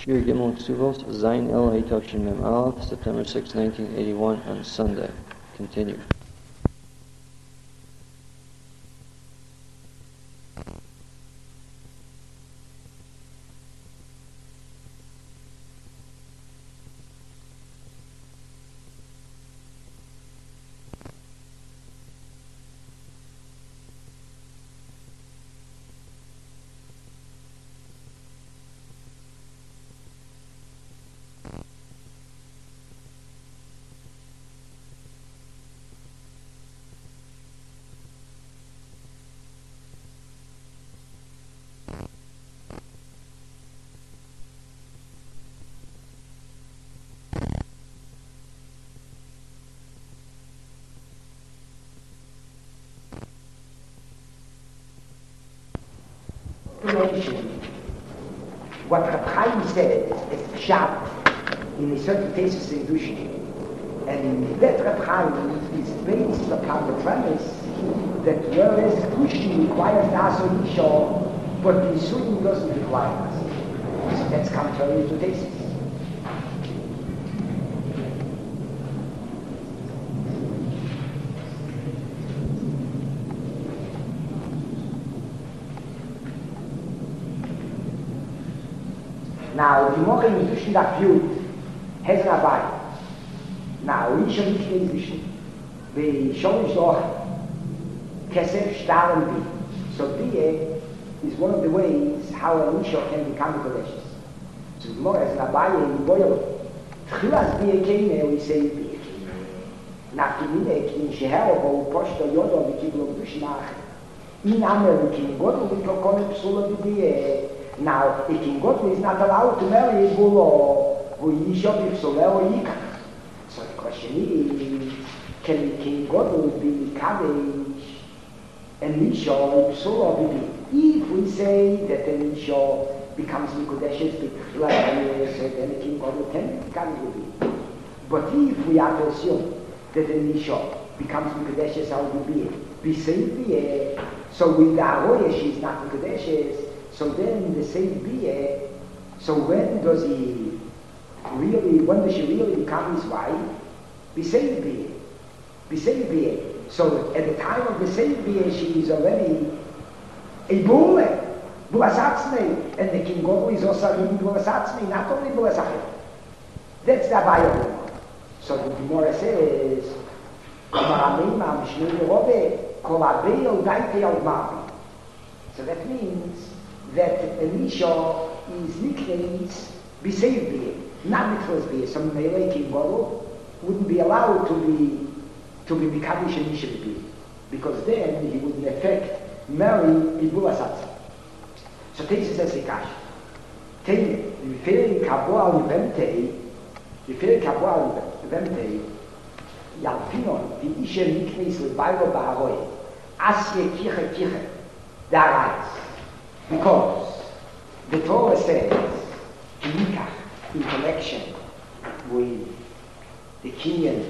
Shir Gimel Ksuvos, Zayin El Hitoshin Mem Aleph, September 6, 1981, on Sunday. Continue. What Reb Chaim said is pshat in a certain cases in Dushin. And that Reb Chaim is based upon the premise that whereas Dushin requires Naso Isha, but the Yisurim doesn't require Naso. So that's contrary to thesis. Now, the Mocha in Dushin that viewed has an Abai. Now, we should nicht in Dushin. The Shonish Doch Kesef Stahlen Bi. So Bie is one of the ways how a Nisha can become a Kodesh. So the Mocha has an Abai in Boyel. Tchilas Bie Keine, we say Bie Keine. Nach Kimine, Kin Sheherabo, Poshto Yodo, Vikiblo Dushinach. In Amer, Kin Godel, Vikokone Psula Bie. Now, a king Godly is not allowed to marry a bull who Yishov if so or Yikach. So the question is, can the king Godly be Kadesh and Yishov if so or be? If we say that the Yishov becomes Nikodeshes, then the king Godly can be Kadesh. But if we are to assume that the Yishov becomes Nikodeshes, how would be saved? So with the Aroya, she is not Nikodeshes. So then the same Bia, so when does she really become his wife? Besave Bia. So at the time of the same Bia, she is already a Bule, Bulasatzne, and the King Godel is also in Bulasatzne, not only Bulasachet. That's the Abaya. So the Gemara says, so that means that Elisha is nicknamed B'Seiv B'Yeh, not Nicholas B'Yeh. So Meilei King Godel wouldn't be allowed to be Mikadosh and Elisha B'Yeh, because then he would in effect marry Ibul Asatz. So Tesis says Ikash. Tell V'Feri Kaboa Livemtei, Yalfinon, the Isha nicknames L'Bayro Ba'aroi, Asye Kiche, the Arayis. Because the Torah says, Nikach, in connection with the Kenyan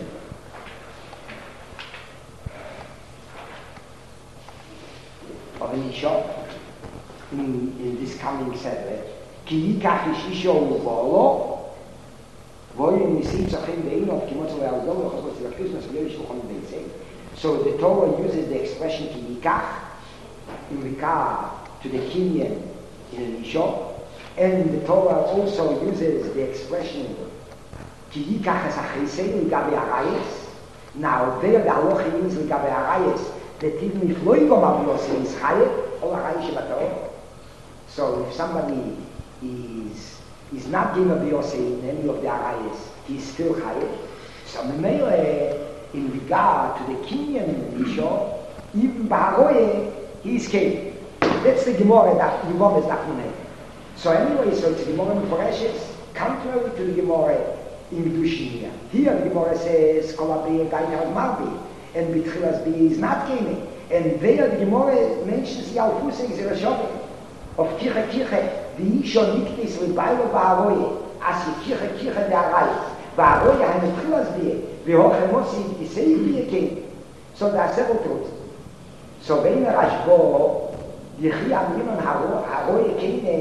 of an Isha in this coming Seder, Ki Nikach ish Isha uvolo, voyu nisim zachem ve'inov kimot le'aldom v'chos v'tzivaktus v'tzivaktus v'chon. So the Torah uses the expression Ki Nikach in regard to the Kenyan in an Isha, and the Torah also uses the expression Ki yikach es achesei l'gabe arayes. Now there the halacha means l'gabe arayes that even if lo yigom aviyosei is chayev or arayes shebatorah. So if somebody is not given aviyosei in any of the arayes, he is still chayev. So memele in regard to the Kenyan Isha, even b'haroye he is chayev. That's the Gemara that Yibam is not Munay. So anyway, so it's Gemara Meforeshes, contrary to the Gemara in Midushin. Here the Gemara says, Kolabei Gainal Marbi, and Bitchilas Bi is not gaming. And there the Gemara mentions Yalfusei Zerashovim of Kiche, the Isha Niktis Libailo Ba'aroye, as Kiche the Arayis, Ba'aroye and Bitchilas Bi, V'hochemosi Isei Bi came. So there are several truths. So when Rashbo, Yechi Aminon Haroye Kene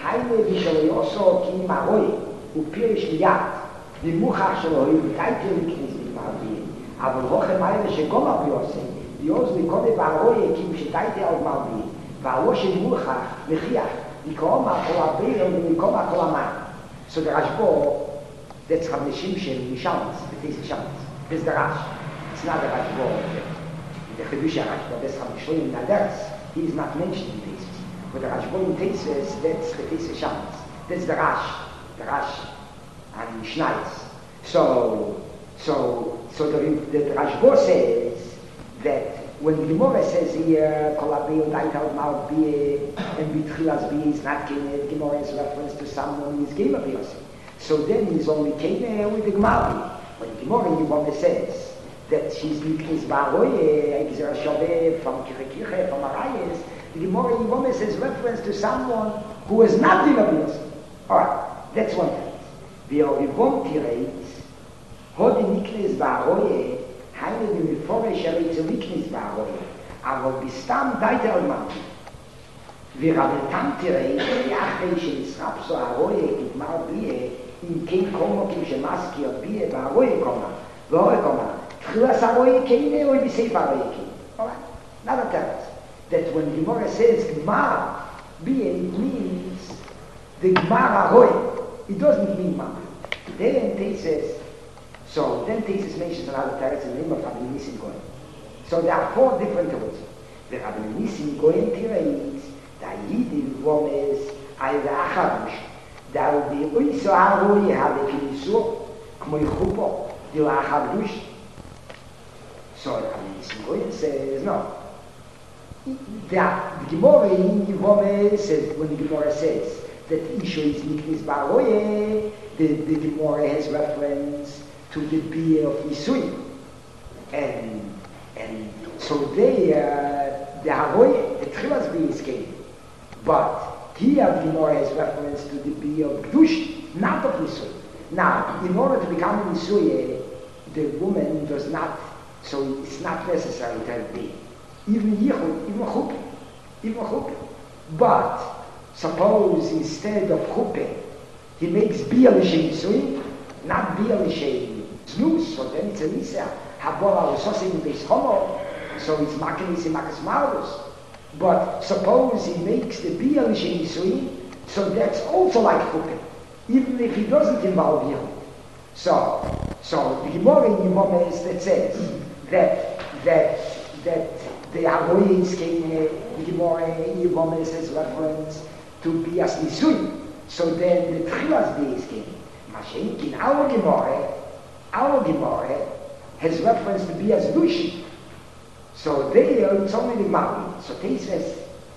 Heine wie שלא יוסו כי מרוי ופירש מיד במוכח שלו יבקייטר לקניס מתמרבים אבל הוכם האלה שגום אביוסי יוז מקודם בערוי כי משתייטר עוד מרבים והלא שמוכח מכיח מקומה כל הביר ומקומה כל המן. So the Rashbo, that's Hamishim Shem Mishams, the Tesa Shams. This is the Rash. It's not the Rashbo, the Chedusha Rashbo, that's Hamishim Naders. He is not mentioned in Tesis. But the Rashbo in Tesis, that's the Tesa Shams. That's the Rash and Shnais. So the Rashbo says that when the Gemara says here, Kolabei Daital Mal Bie and Bitchilas Bie is not Kene, the Gemara is reference to someone who is Gema Biosi. So then he's only Kene with the Gemara. When the Gemara in the Gemara says that she's Miknis Baroye, Egzera Shaveh, from Kirche, from Arayes, the Gemara in the Gemara says reference to someone who is not Gema Biosi. Alright, that's one thing. The Orivon Tireis, Hodi Miknis Baroye, Heine wie miforisch zu Miknis Baroye, aber bis dann weiter mal. Wir haben Tantere, die Achei של Israb so Aroye, Gitmar Bie, in kein Komo, kim Shemaski und Bie, Baroye Koma, Baroye Koma, Tchilas Aroye Keine, or Bisei Baroye Keine. Alright, another text, that when the Gemara says Gmar Bie, it means the Gmar Aroye. It doesn't mean Mamre. Then they says, so then Tesis mentions another teretz in the name of Rabbi Nissim Goyen. So there are four different words. The Rabbi Nissim Goyen teretz, the Yidim Vomes, Al Acharush, the Oiso Aroi have a Kinisur, Kmoi Chupo, the Acharush. So Rabbi Nissim Goyen says, no. The Gemara in the Vomes says, when the Gemara says that Isho is Niknis Baroye, the Gemara has reference to the beer of Nisui. And so they, the Haroye, the Tchilas beer is came. But here the Gemara has reference to the beer of Gdush, not of Nisui. Now, in order to become a Nisui, the woman does not, so it's not necessary to have beer. Even Yichud, even Chuppah. But suppose instead of Chuppah, he makes beer l'shem Nisui, not beer l'shem Znus, so then it's a Nisa. Habora was also in this homo, so it's Makinis and Makas Malus. But suppose he makes the beer l'shem Nisui, so that's also like Chuppah, even if he doesn't involve Yehud. So the Gemara in Yevamos that says that the Aroyes came, the Gemara in Yevamos has reference to Bias Nisui. So then the Tchilas Beis came. Mashenkin, our Gemara has reference to Bias Dushi. So there it's only the Mari. So this is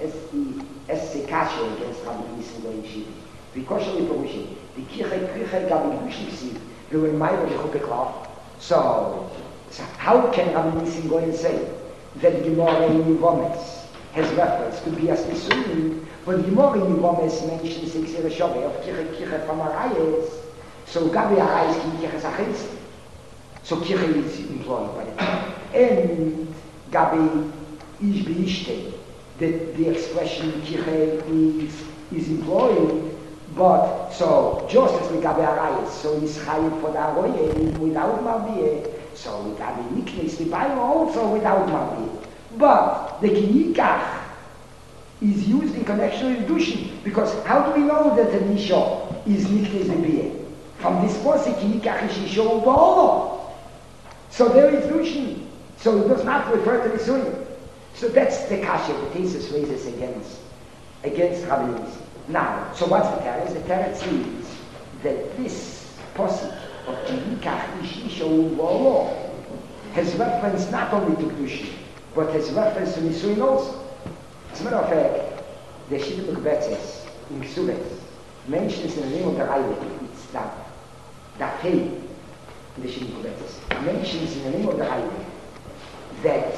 the Kasha against Rabbi Nissim Goyen Shivi. Because of the Perushim, the Kirche Gabi Dushi Ksiv, they were Meir Yechuke Klar. So how can Rabbi Nissim Goyen say that the Gemara in Yevamos has reference to Bias Nisui, but the Gemara in Yevamos mentions the Xer Shaveh of Kirche from Arayes, so Gabi Arayes can Kirche Sachitz. So Kirche is employed by the time. And Gabi Ish Beishte, the expression Kirche is employed, but so just as the Gabi Arayes, so he's Chayiv for the Aroye without Marbiyeh, so with Gabi Niknes, the Bible also without Marbiyeh. But the Kinikach is used in connection with Dushin, because how do we know that the Nisho is Niknes Marbiyeh? From this posik, Kinikach is Nisho U'Ba'olo. So there is Dushin. So it does not refer to the Sunnah. So that's the kasha the thesis raises against Rabbi Nissim. Now, so what's the teretz? The teretz is that this posik of Kinikach Ish Isha U'Ba'olo has reference not only to Dushin, but has reference to Nisuin also. As a matter of fact, the Shita Mekbetzes in Ksubes mentions in the name of the Rebbe, it's that Hey, in the Shita Mekbetzes, mentions in the name of the Rebbe that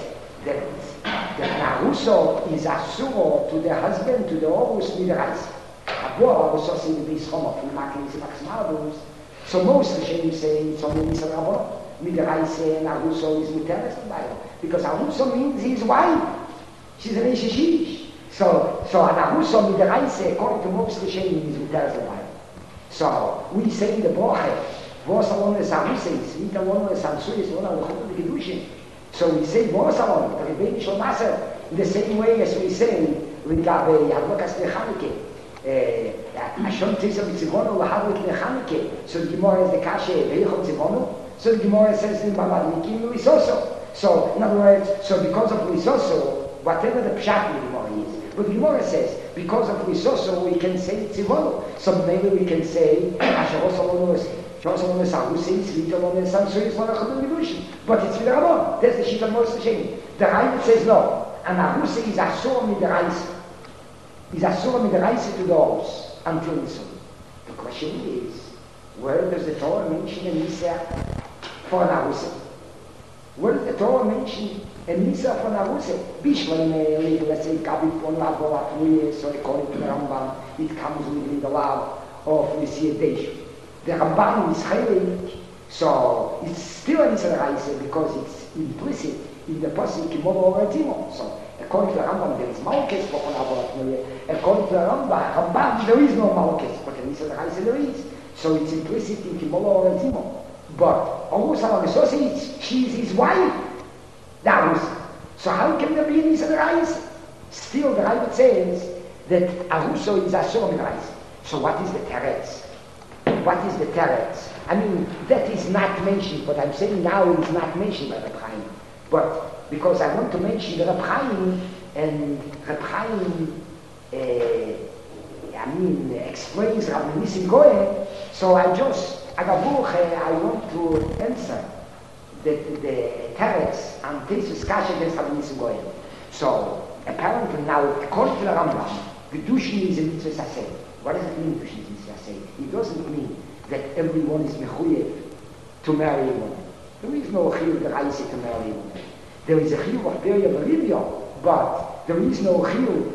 Naruso is Asuro to the husband, to the Horus Midrais. Abor was also in the base home of Makinis and Maximalus. So most Rishonim say it's only Nisa Rabon. Midrais and Naruso is Miteres in the Bible. Because Naruso means his wife. She's an Eshishish. So an Arusa with the Reise, according to most Rishonim, is Mutar Zabai. So we say in the Broche, was alone as Arusa, not alone as Amsuis, one of the Chut of the Kedushin. So we say was alone, the Rebbein Shal Maser, in the same way as we say with Gabe Yavlokas Lechanike. Ashon Tisa Mitzivono, Lahavik Lechanike. So the Gemara is the Kashe, Veichot Zivono. So the Gemara says in Babadnikim, Luisoso. So in other words, so because of Luisoso, whatever the Pshat in the Gemara is, but the Gemara says, because of Luisoso, we can say Zivono. So maybe we can say, Ashon but it's with the Ramon. That's the sheet of Moshe Hashem. The Rambam says no. And Arusa is Asur mit the Reise. Is Asur mit the Reise to those until the sun. The question is, where does the Torah mention a Nisa for an Arusa? Where does the Torah mention a Nisa for an Arusa? Bishlam, let's say, Gabi Pon Lavo, so according to the Rambam, it comes within the law of Nisiyadeshu. The Ramban is highly, so it's still an Israelite because it's implicit in the pasuk Kimono Oratimo. So according to the Rambam, there is Malkes for Onaboratmoye. According to the Rambam, there is no Malkes, but in Israelite there is. So it's implicit in Kimono Oratimo. But almost Alamiso says she is his wife. That was. So how can there be an Israelite? Still, the Rambam says that Aruso is Asur Mirais. So what is the Teretz? What is the teretz? I mean, that is not mentioned, but I'm saying now it is not mentioned by Reb Chaim. But because I want to mention the Reb Chaim, and Reb Chaim, explains Rabbi Nissim Goyen, so I want to answer the teretz and Tesus Kasha against Rabbi Nissim Goyen. So, apparently now, according to the Rambam, Gedushin is a mitzvah saseh. What does it mean, Gedushin? It doesn't mean that everyone is mechuyev to marry a woman. There is no chiyuv deraisa to marry a woman. There is a chiyuv of beria berivia, but there is no chiyuv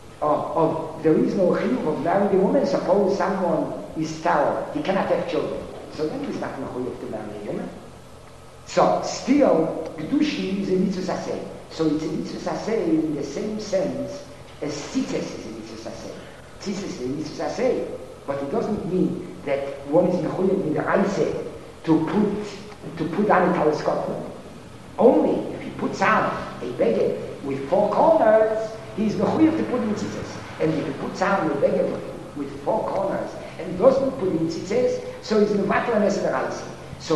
of marrying a woman. Suppose someone is sterile, he cannot have children, so then he's not mechuyev to marry a woman. So still, Gedushi is a mitzvah saseh. So it's a mitzvah saseh in the same sense as tzitzes is a mitzvah saseh. Tzitzes is a mitzvah saseh. But it doesn't mean that one is mechuyev with the Reise to put on a telescope. Only if he puts on a beged with 4 corners, he's mechuyev to put in tzitzes. And if he puts on a beged with 4 corners and doesn't put in tzitzes, so he's mevatel and the Reise.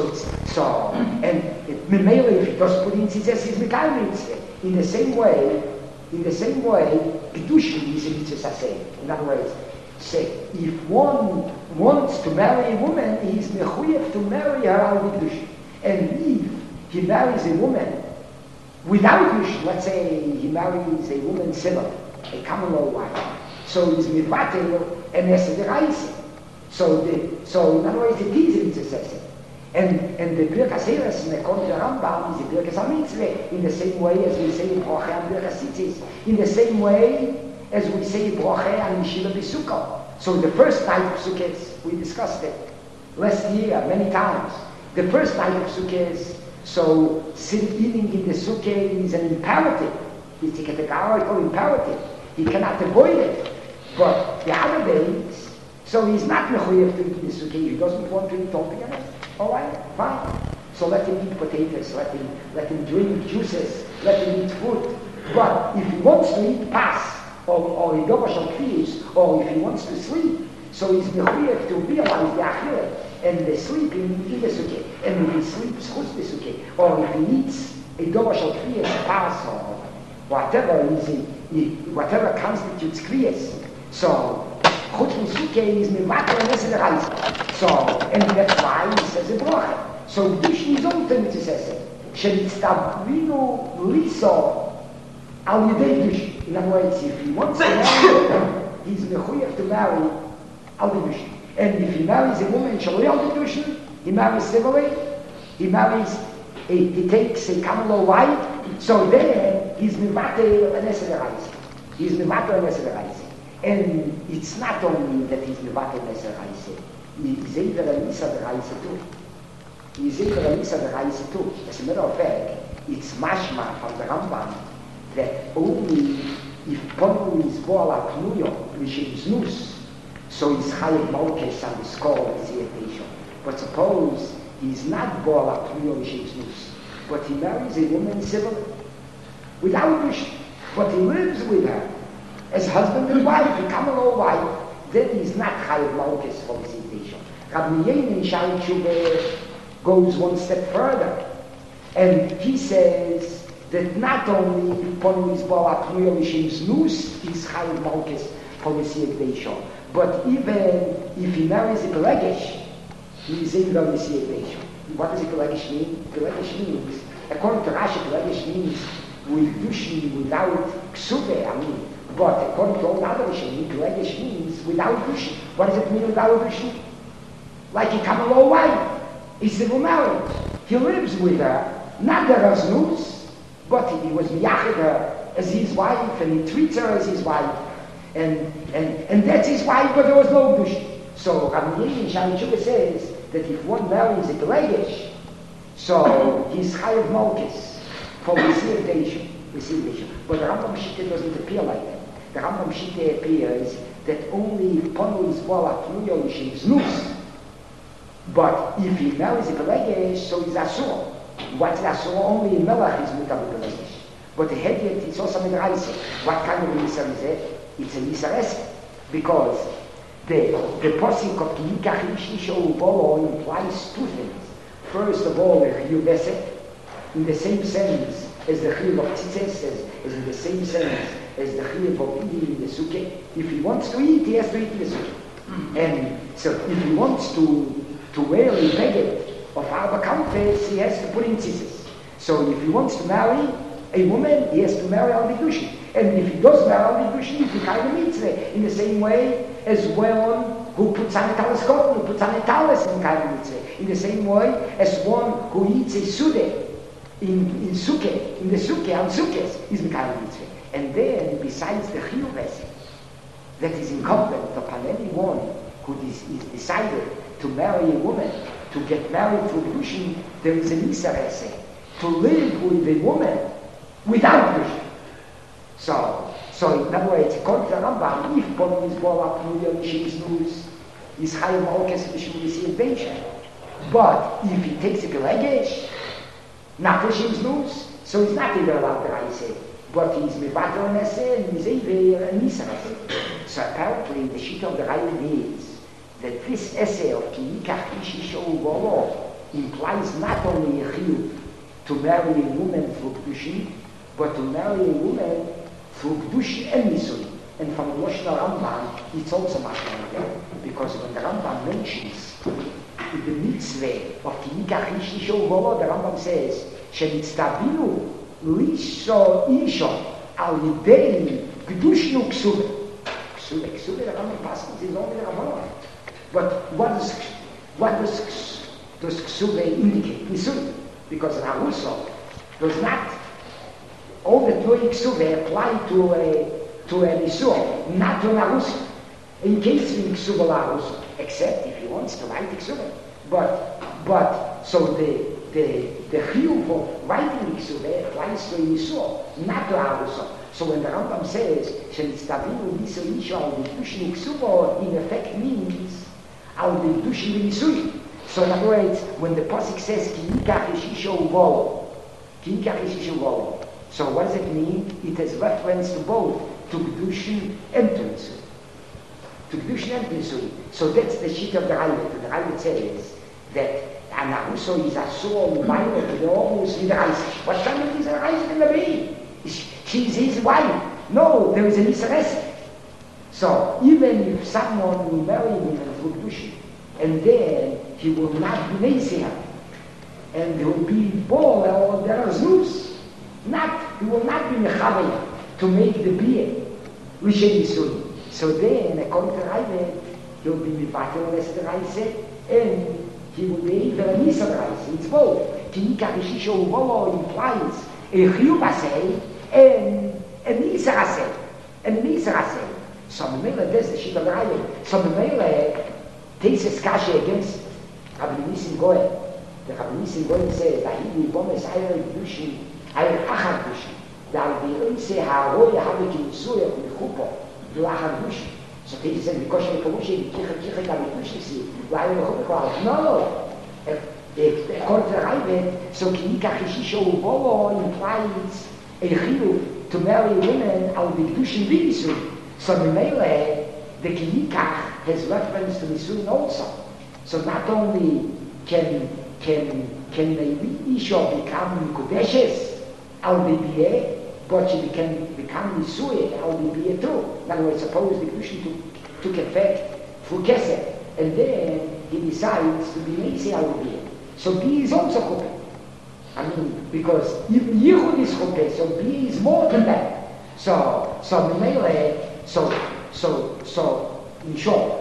Memele, if he doesn't put in tzitzes, he's mekayim mitzvah. In the same way, Kedushin is a mitzvah saseh. In other words, say, if one wants to marry a woman, he is mechuyev to marry her al Kedushin. And if he marries a woman without Kedushin, let's say he marries a woman civil, a common law wife, so he's mivatel and esed Reise. So in other words, it is a mitzvah. And the Birkas Heres, in the according to the Rambam, is the Birkas HaMitzvah, in the same way as we say in Broche and Birkas Tzitzis, in the same way as we say Broche and Yeshiva B'Sukkah. So the first night of Sukkot, we discussed it last year many times. The first night of Sukkot, so eating in the Sukkah is an imperative. It's a categorical imperative. He cannot avoid it. But the other days, so he's not mechuyev to eat in the Sukkah. He doesn't want to eat altogether. All right, fine. So let him eat potatoes, let him drink juices, let him eat food. But if he wants to eat pas, or he does fish, or if he wants to sleep, so he's mechuyev to realize the achilles and the sleeping in the sukkah. And if he sleeps chutz the sukkah, or if he eats a dovash of kriyas, pas, or whatever constitutes kriyas, so chutz the sukkah is mevatel and esed Reise. So, and that's why he says a broche. So Kedushin is also mitzvah. Shenitztavinu liso al yedei Kedushin. In other words, if he wants to marry a woman, he's mechuyev to marry al Kedushin. And if he marries a woman shelo al Kedushin, he marries civilly. He takes a common law wife. So then he's mevatel and esed Reise. He's mevatel and esed Reise. And it's not only that he's mevatel and esed Reise. He's either a Nisa the Reise too. As a matter of fact, it's mashma from the Rambam that only if Ponu is Boala Pnuyo, which is Znus, so he's Chayev Malkes on the skull as the Etation. But suppose he's not Boala Pnuyo, which is Znus, but he marries a woman civilly, without Dush, but he lives with her as husband and wife, a common law wife, then he's not Chayev Malkes for the Etation. Rabbi Yein in Shai Tshuva goes one step further, and he says that not only Ponu is Boala Pnuyo, which is Znus, he's Chayev Malkes for the Etation, but even if he marries a Pelegesh, he is in the Etation. What does a Pelegesh mean? Pelegesh means, according to Rashi, Pelegesh means with Dushi, without Ksuve, but according to all other Rishonim, Pelegesh means without Dushi. What does it mean without Dushi? Like a Kamalo wife. He's civil marriage. He lives with her, not the Raznus, but he was miyached her as his wife, and he treats her as his wife, and that's his wife, but there was no Dushi. So Rabbi Yein Shai Tshuva says that if one marries a Pelegesh, so he's Chayev Malkes for reciprocation. But the Rambam Shitta doesn't appear like that. The Rambam Shitta appears that only Ponu is Boala Pnuyo, which is Znus. But if he marries a Pelegesh, so he's Asur. What's Asur? Only in Melach is Mutar Pelegesh. But the Hediet is also Midraise. What kind of Nisar is it? It's a Nisar because the Posik of Yikach Ishisho Ubolo implies two things. First of all, the Chiyuv Esek, in the same sense as the Chiyuv of Tzitzes, is in the same sense as the Chiyuv of eating in the Sukkah. If he wants to eat, he has to eat in the Sukkah. And so if he wants to wear a beged of Arba Kampes, he has to put in Tzitzes. So if he wants to marry a woman, he has to marry Al Bikushi. And if he does marry Al Bikushi, he's the kind of mitzvah. In the same way as one who puts on a telescope, who puts on a talis in kind of mitzvah. In the same way as one who eats a sude in Sukkah, in the Sukkah, on Sukkahs, is the kind of mitzvah. And then, besides the Chiyuv that is incumbent upon anyone who is decided to marry a woman, to get married through Kedushin, there is an Isar Esek, to live with a woman without Kedushin. So in other words, according to the Rambam, if Ponu is Boala Pnuyo, she is Znus, is Chayev Malkes, she will receive Beisha. But if he takes a Pelegesh, not for she is Znus, so he's not even allowed to Raise, but he's Mevater and Eseh, and he's Eber and Isar Esek. So apparently the sheet of the Rambam is that this essay of Ki Yikach Ishisho Ubolo implies not only a chiyuv to marry a woman through Kedushin, but to marry a woman through Kedushin and Nisui. And from the Lashon Rambam, it's also much like that, because when the Rambam mentions the mitzvah of Ki Yikach Ishisho Ubolo, the Rambam says, Shenitztabinu Lisho Isho Al Yidei Kedushin Uksube. Ksube, the Rambam passes is only the Rambam. But what does Ksuve indicate? Nisui. Because an Aruso does not, all the Torah Ksuve apply to a Nisui, not to an Aruso. In case of Ksuve Aruso, except if he wants to write Ksuve. But so the chiyuv of writing Ksuve applies to a Nisui, not to Aruso. So when the Rambam says, Shenitztabinu Nisui Isho Al Bikushi Ksuvo, in effect means Al Bikushi Nisui. So in other words, when the Pasuk says, Ki Yikach Ishisho Ubolo, Ki Yikach Ishisho Ubolo, so what does it mean? It has reference to both, to Kedushin and to Nisui. To Kedushin and to Nisui. So that's the sheet of the Rambam. The Rambam says that an Aruso is Asur Umaylo to the Orus with Isaac. What kind of is Isaac in the Beit? She's his wife. No, there is an Isar Esek. So even if someone will marry him through Kedushin, and then he will not be Neziah, and he will be Bol or there is Znus, he will not be Mechavaya to make the beer, Rishon Yisui. So then, according to Rambam, he will be Mivater Lester Raise, and he will be either an Isar Raise. It's both. Ki Yikach Ishisho Ubolo implies a Chiyuv Aseh and an Isar Aseh. And an Isar Aseh. So Memele, that's the sheet of the Rambam. So Memele takes a skashe against Rabbi Nissim Goyen. The Rabbi Nissim Goyen says that he will bomb his Eire Kedushin, Eire Achar Kedushin. that the say how you have to sue with Kupo, do I have wish? So he said, because you can wish it, no. According to the Raivet, so Kinika Hishisho Ubolo implies a chiyuv to marry women al Bigdushin Bigisun. So the Mele, the Kinika has reference to Nisuin also. So not only can the Isha become Kudeshes al Bibiyeh, but she can become Nisuin al Bibiyeh too. In other words, suppose the Bigdushin took effect through Kesef, and then he decides to be Meisei al Bibiyeh. So B is also Chopeh. I mean, because even Yichud is Chopeh, so B is more than that. So in short,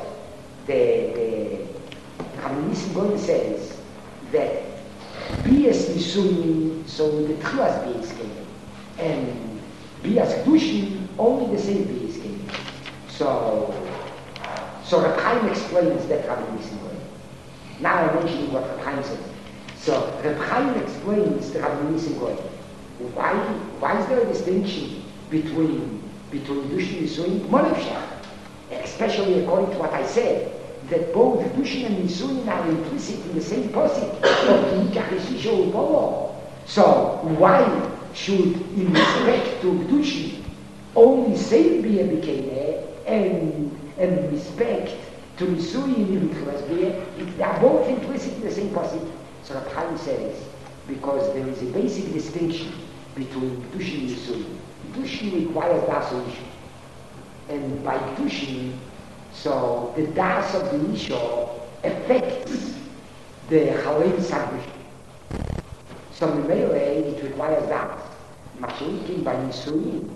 the Kabbalah Goyen says that B is Nisuin, so the Tchuas B is given, and B as Kedushin, only the same B is given. So Reb Chaim explains that Kabbalah Goyen. Now I'm mentioning what Reb Chaim says. So Reb Chaim explains the Rabbi Nissim Goyen. Why is there a distinction between Dushin and Nisuin? Monefshach, especially according to what I said, that both Dushin and Nisuin are implicit in the same posik of Kinika Hishisho Ubolo. So why should, in respect to Dushin, only Seir be a Bikeineh, and in respect to Nisuin, they are both implicit in the same posik? So Reb Chaim says, because there is a basic distinction between Kedushin and Nisuin. Kedushin requires das Isha. And by Kedushin, so the das of the Isha affects the Chalem Sagush. So in Mele, it requires das. Mashalikin by Nisuin.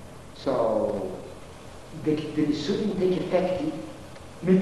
So the Nisuin take effect in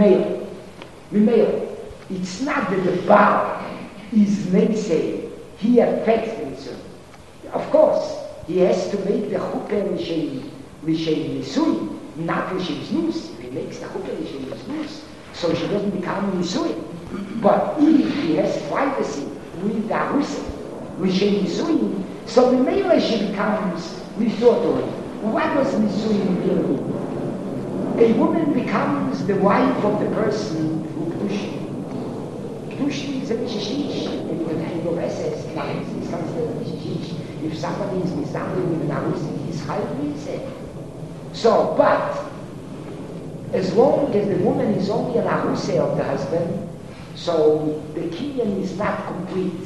Mele. It's not that the Baal is namesake, he affects the Nisuin. Of course, he has to make the Chuppah L'Shem Nisuin, not L'Shem Znus. If he makes the Chuppah L'Shem Znus, so she doesn't become Nisuin. But if he has privacy with the Arusa, L'Shem Nisuin, so the Mele she becomes Nisuin. What does Nisuin really mean? A woman becomes the wife of the person who Kedushin. Kedushin is a Mishishish, and you can go SS, it's considered a Mishishish. If somebody is misandering with an Arusi, he's highly. So, but as long as the woman is only an Arusi of the husband, so the Kinyan is not complete.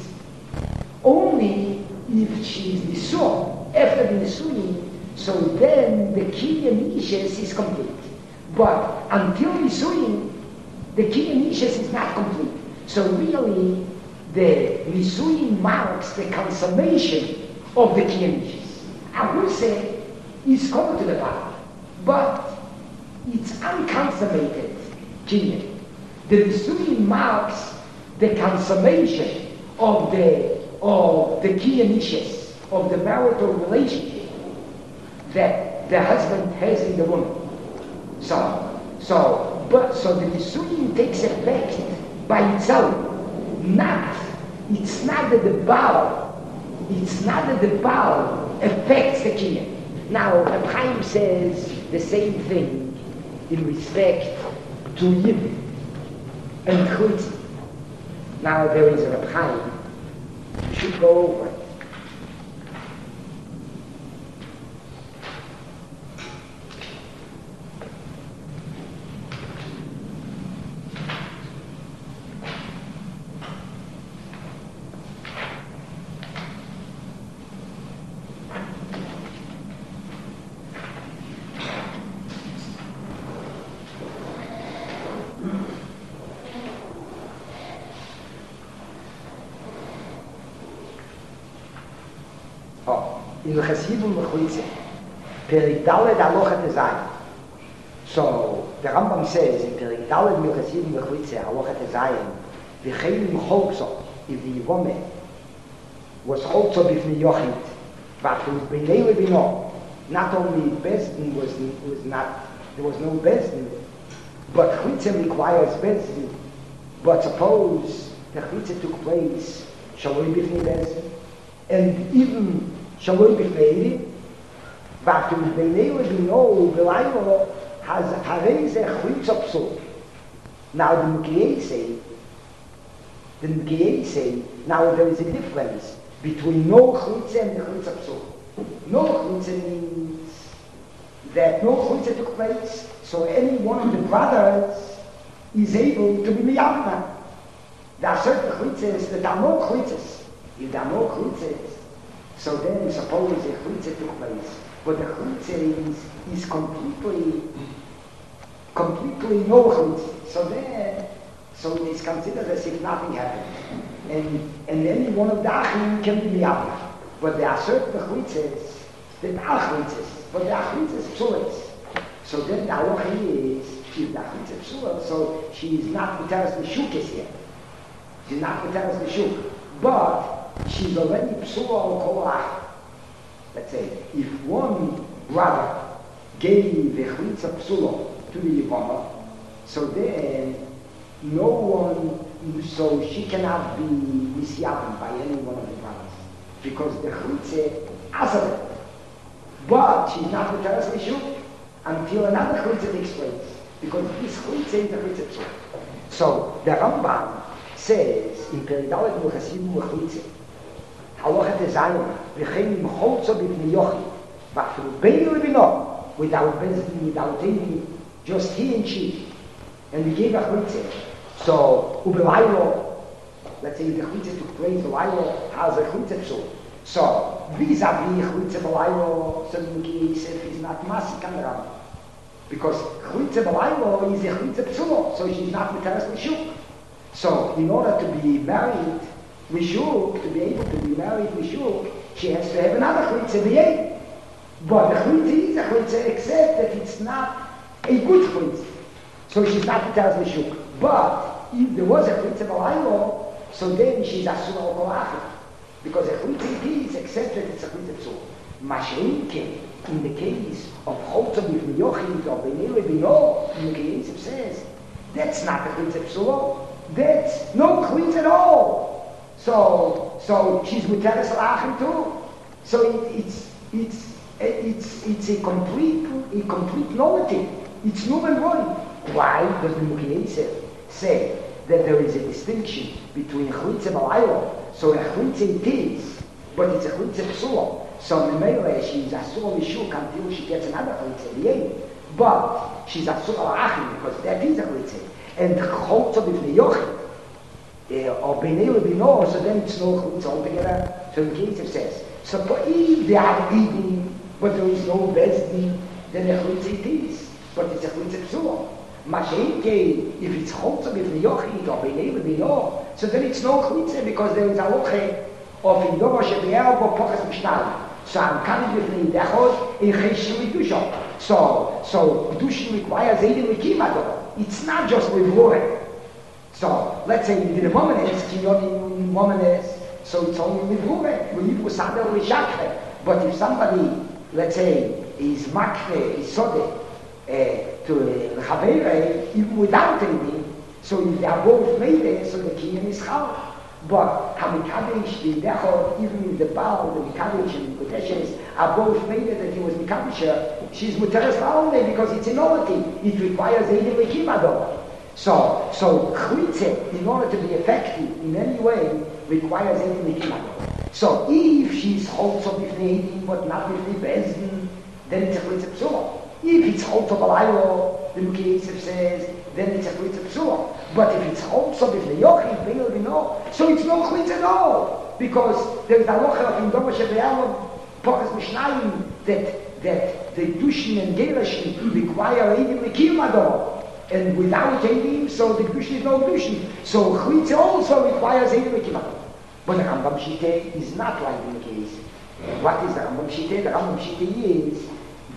Only if she is Nisuin, after the Nisuin, so then the Kinyan Ishes is complete. But until Nisuin, the Kinyan Ishes is not complete. So really, the Nisuin marks the consummation of the Kinyan. I will say it's common to the Baal, but it's unconsummated Kinyan. The Nisuin marks the consummation of the Kinyan, of the marital relationship that the husband has in the woman. So the Nisuin takes effect by itself. It's not that the Baal affects the Kinyan. Now, Reb Chaim says the same thing in respect to Yibim and Chutz. Now there is a Reb Chaim. We should go over it. In the Chassidim Mechutze, Perik Dalet Halacha Tezayin. So the Rambam says in Perik Dalet Mil Chassidim Mechutze Halacha Tezayin, V'chelim Cholzo, if the woman was Cholzo b'fnei Yochid, but who was B'nei Lebino, not only Bezdin was not, there was no Bezdin, but Chutze requires Bezdin. But suppose the Chutze took place Shaloi b'fnei Bezdin, and even Shaloi b'fnei, But the neighbor we know, the Lailo has a raise a chutz psul. Now the Mukiyei say, now there is a difference between no chutz and the chutz psul. No chutz means that no chutz took place, so any one of the brothers is able to be miyavna. There are certain chutzes that are no chutzes. If there are no chutzes, so then suppose a chutz took place, but the chutz is completely no chutz. So it's considered as if nothing happened, and any one of the achim can be miyavna. But there are certain chutzes that are chutzes, but they are chutzes psulas. So then the halacha is, if the chutzes psula, so she is not mitaras l'shukes yet. She's not mitaras l'shuk, but she's already psula al kol achim. Let's say, if one brother gave the chutzah psula to the yivama, so then no one, so she cannot be misyavim by any one of the brothers, because the chutzah azaret. But she's not mitaras l'shuk until another chutzah takes place, because this chutzah is the chutzah psula. So the Rambam says in Peridalet Muchasim Chutzah, Halacha Tezayin, V'chein Mcholzo B'fnei Yochid, V'afru Beini Lebino, without Bezdin, without Teivi, just he and she, and we gave a chutzah. So Ubelaylo, let's say the chutzah took place, Belaylo has a chutzah psula. So vis-a-vis chutzah Belaylo, so Yosef is not masik on the Rambam, because chutzah Belaylo is a chutzah psula, so she's not mitaras l'shuk. So in order to be married Mishuk, to be able to be married Mishuk, she has to have another chutzah b'yei. But the chutzah is a chutzah, except that it's not a good chutzah. So she's not mitaras l'shuk. But if there was a chutzah b'laylo, so then she's asura al kol achim. Because a chutzah is, except that it's a chutzah psul. Masha'inke, in the case of chotza b'fnei yochid or b'nei lebino, in the case it says, that's not a chutzah psul. That's no chutzah at all. So she's mitaras al-achim too. So it's a complete nullity. It's null and void. Why does the Mukiyei say that there is a distinction between chutzah b'laylo? So a chutzah it is, but it's a chutzah psula. So in the Meile, she's asura l'shuk until she gets another chutzah. But she's asura al-achim because that is a chutzah. And chotza b'fnei yochid, or b'nei lebino, so then it's no chutzah altogether. So in case it says, so if they are eating, but there is no bezdin, then the chutzah it is, but it's a chutzah psula. Masha'inke, if it's chotza b'fnei yochid or b'nei lebino, so then it's no chutzah because there is a loche of indova shebe'er bo poches mishnal. So I'm coming b'fnei dechod in cheshim l'dusha. So Kedushin requires Eidin L'kimado. It's not just Livore. So let's say in the Momenes, Kinyon Momenes, so it's only Livore. Livore Sadeh L'Shakre. But if somebody, let's say, is Makre, is Sode, to L'Chavere, even without Eidin, so if they are both made there, so the Kinyon is Chal. But Hamikadosh, the Dechor, even if the Baal, the Mikadosh and the Kudeshes are both made that he was Mikadosher, she's Mutaras only because it's a novelty. It requires Eidin L'kimado. So Chutzah, in order to be effective in any way, requires Eidin L'kimado. So if she's also b'fnei Eidin, but not b'fnei Bezdin, then it's a Chutzah psula. If it's also b'laylo, the Mukiyei says, then it's a chutzah psula. But if it's also b'fnei yochid, b'nei lebino, so it's no chutzah at all, because there's a locha of indova shebe'er poches mishnayim that the dushin and gerashin require Eidin L'kimado, and without Eidin, so the dushin is no dushin. So chutzah also requires Eidin L'kimado. But the Rambam Shiteh is not like the case. What is the Rambam Shiteh? The Rambam Shiteh is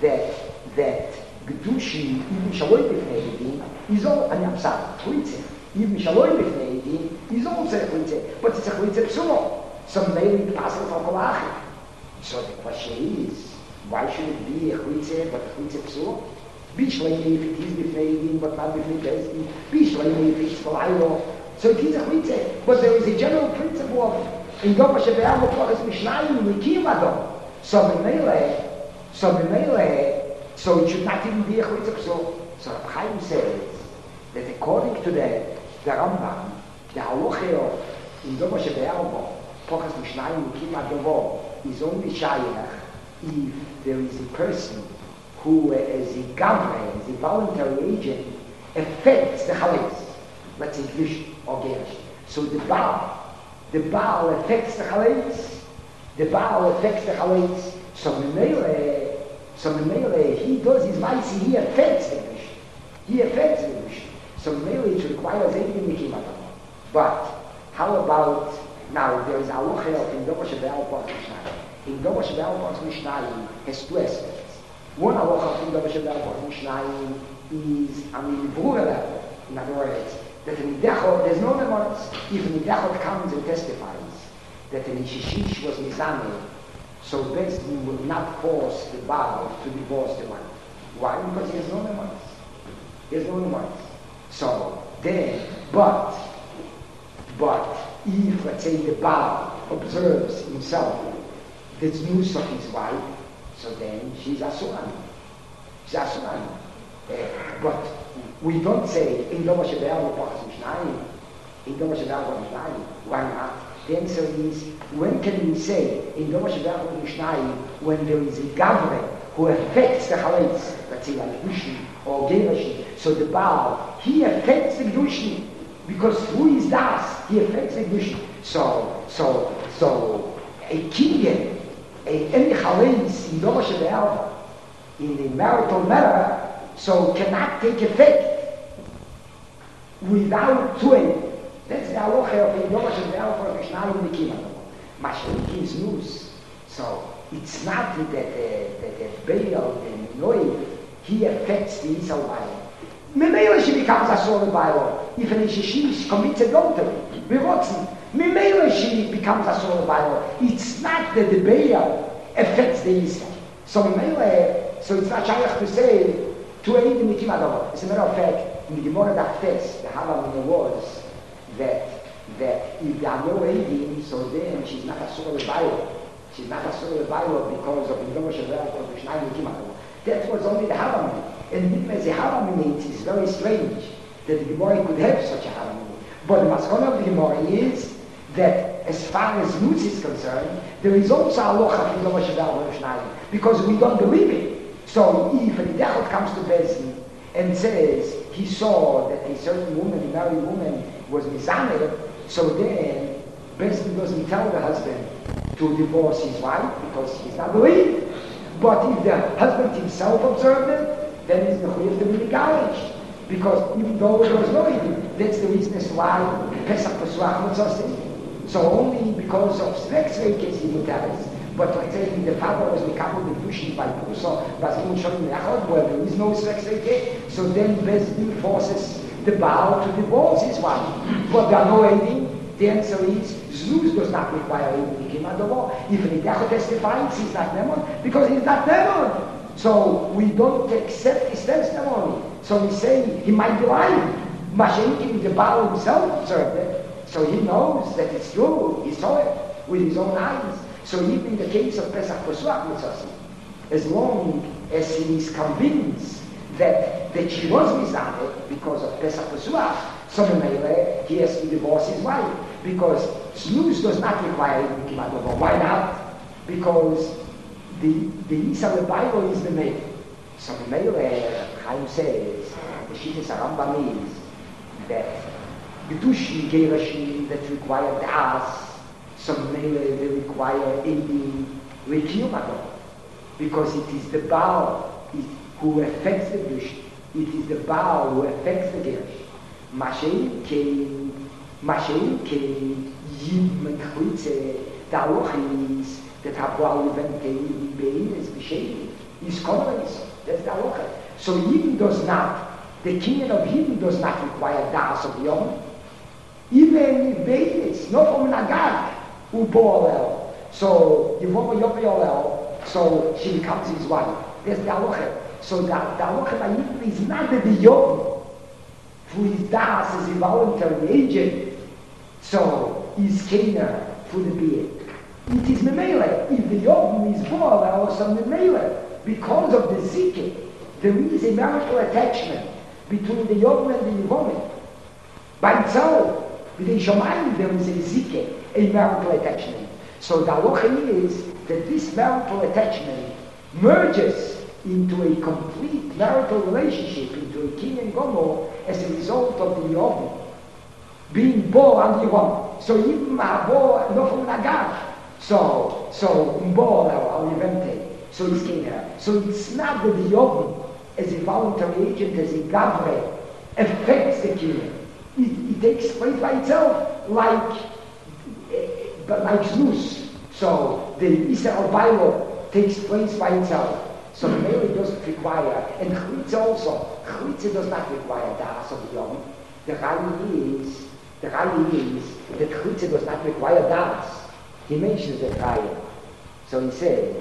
that Kedushin, even Shaloi b'fnei Eidin, is all, I'm sorry, chutzah. Even Shaloi b'fnei Eidin is also a chutzah, but it's a chutzah psula. So maybe the passage for kol achim. So the question is, why should it be a chutzah but a chutzah psula? Bishleimi if it is b'fnei Eidin but not b'fnei Bezdin. Bishleimi if it's b'laylo. So it is a chutzah, but there is a general principle of in Dova Shebe'er Poches Mishnayim L'kimado. So So so it should not even be a chalitza psul. So Reb Chaim says that according to the Rambam, the halacha in Dover Shebe'elbo, Pochas Mishnayim Kima Dovo, is only shayach if there is a person who, as a gavre, as a voluntary agent, affects the chalitz, let's say Gvish or Gerish. So the Baal affects the chalitz, so Memele, he does his mice, he affects the Gvish. So Memele, it requires anything to keep. But how about now? There is a halacha in Dover Shebe'el Pochas Mishnayim. In Dover Shebe'el Pochas Mishnayim has two aspects. One halacha in Dover Shebe'el Pochas Mishnayim is on the Brura level. In other words, that an Idechot, there's no remorse. If an Idechot comes and testifies that an Ishishish was Mizane, so Bezdin will not force the Baal to divorce the wife. Why? Because he has no remorse. So then, but if, let's say, the Baal observes himself the news of his wife, so then she's Asuran. But we don't say, in Dover Shebe'el Pochas Mishnayim, why not? The answer is, when can we say, in Dover Shebe'el Pochas Mishnayim, when there is a Gavre who affects the Chalitz, let's say, like Gushin or Gerashin, so the Baal, he affects the Gushin, because who is Das? He affects the Gushin. So a kinyan, any chalitz in Dover Shebe'el, in the marital matter, so cannot take effect without doing. That's the halacha of Dover Shebe'el for Mishnayim Nikima. Mashiach is news. So it's not that the Baal and Noy, he affects the Yisrael Baal. Memele she becomes a soul Baal. If an Ishishish commits adultery, Memele she becomes a soul Baal. It's not that the Baal affects the Yisrael. So Memele, so it's not shaykh to say to aid in the Kimador. As a matter of fact, in the Gemara Daftes, the Halam was that if there are no aiding, so then she's not a soul Baal. She's not a soul Baal because of the Dover Shebe'el or the Mishnayim Kimador. That was only the Halam. And as a Haram it's very strange that the Gemara could have such a Haram. But the Maskana of the Gemara is that as far as Nutz is concerned, there is also a locha from Dover Shebe'el or Mishnayim, because we don't believe it. So if an Idechot comes to Bezdin and says he saw that a certain woman, a married woman, was Mizaneh, so then Bezdin doesn't tell the husband to divorce his wife because he's not believed. But if the husband himself observed it, then he's mechuyev to be acknowledged. Because even though there was no eating, that's the reason as why Pesach Pesuach Mitzvah. So only because of Svek Sveikes he would have it. But let's say the father was Mikabel B'Dushin by Puso, Bazim Shonim Yachod, where there is no Svek Sveikes, so then Bezdin forces the Baal to divorce his wife. But there are no eating. The answer is, Znuz does not require eating. If an Idechot testifies, he's not Nemon, because he's not Nemon. So we don't accept his testimony. So we say he might be lying. Mashiach, the Baal himself observed it, so he knows that it's true. He saw it with his own eyes. So even in the case of Pesach Pesuach Mitzvah, as long as he is convinced that she was Mizaneh because of Pesach Pesuach, so he has to divorce his wife, because Znuz does not require Ibn Kimadova. Why not? Because the Yisrael Bible is the main. So Chaim says, the Shittas Rambam is that Gedushi Gerashim that require Das, so they require aiding Rekiyumadov, because it is the Baal who affects the Gedush. It is the Baal who affects the Gerish. Mashiach came Yim Mechritze, the Alochis, that Habual event in Bein is B'Shein, is Konranis. That's the Alocha. So Yidden does not, the kinyan of Yidden does not require Das of Yom. Even if Bein is, not from Nagag, who Boalel. So Yivoma Yopeolel, so she becomes his wife. That's the Alocha. So the Alocha by Yidden is not the Yom, who is Das as a voluntary agent. So is Kana for the beard. It is Memele. If the Yom is Boalel, so Memele. because of the zike, there is a marital attachment between the Yom and the Yevomim. By itself, with the Shomayim, there is a zike, a marital attachment. So the halacha is that this marital attachment merges into a complete marital relationship, into a king and gomer, as a result of the Yom being born on the Yom. So even Ma'abo, no from Nagav. So Mbor or Evente, so it's Kenya. So it's not that the Yom, as a voluntary agent, as a Gavre, affects the king. It takes place by itself, like Znus. So the Israel Bailo takes place by itself. So the Mele doesn't require, and Chalitza also. Chalitza does not require Das of the Yom. The Raya is that Chalitza does not require Das. He mentions the Raya. So he says,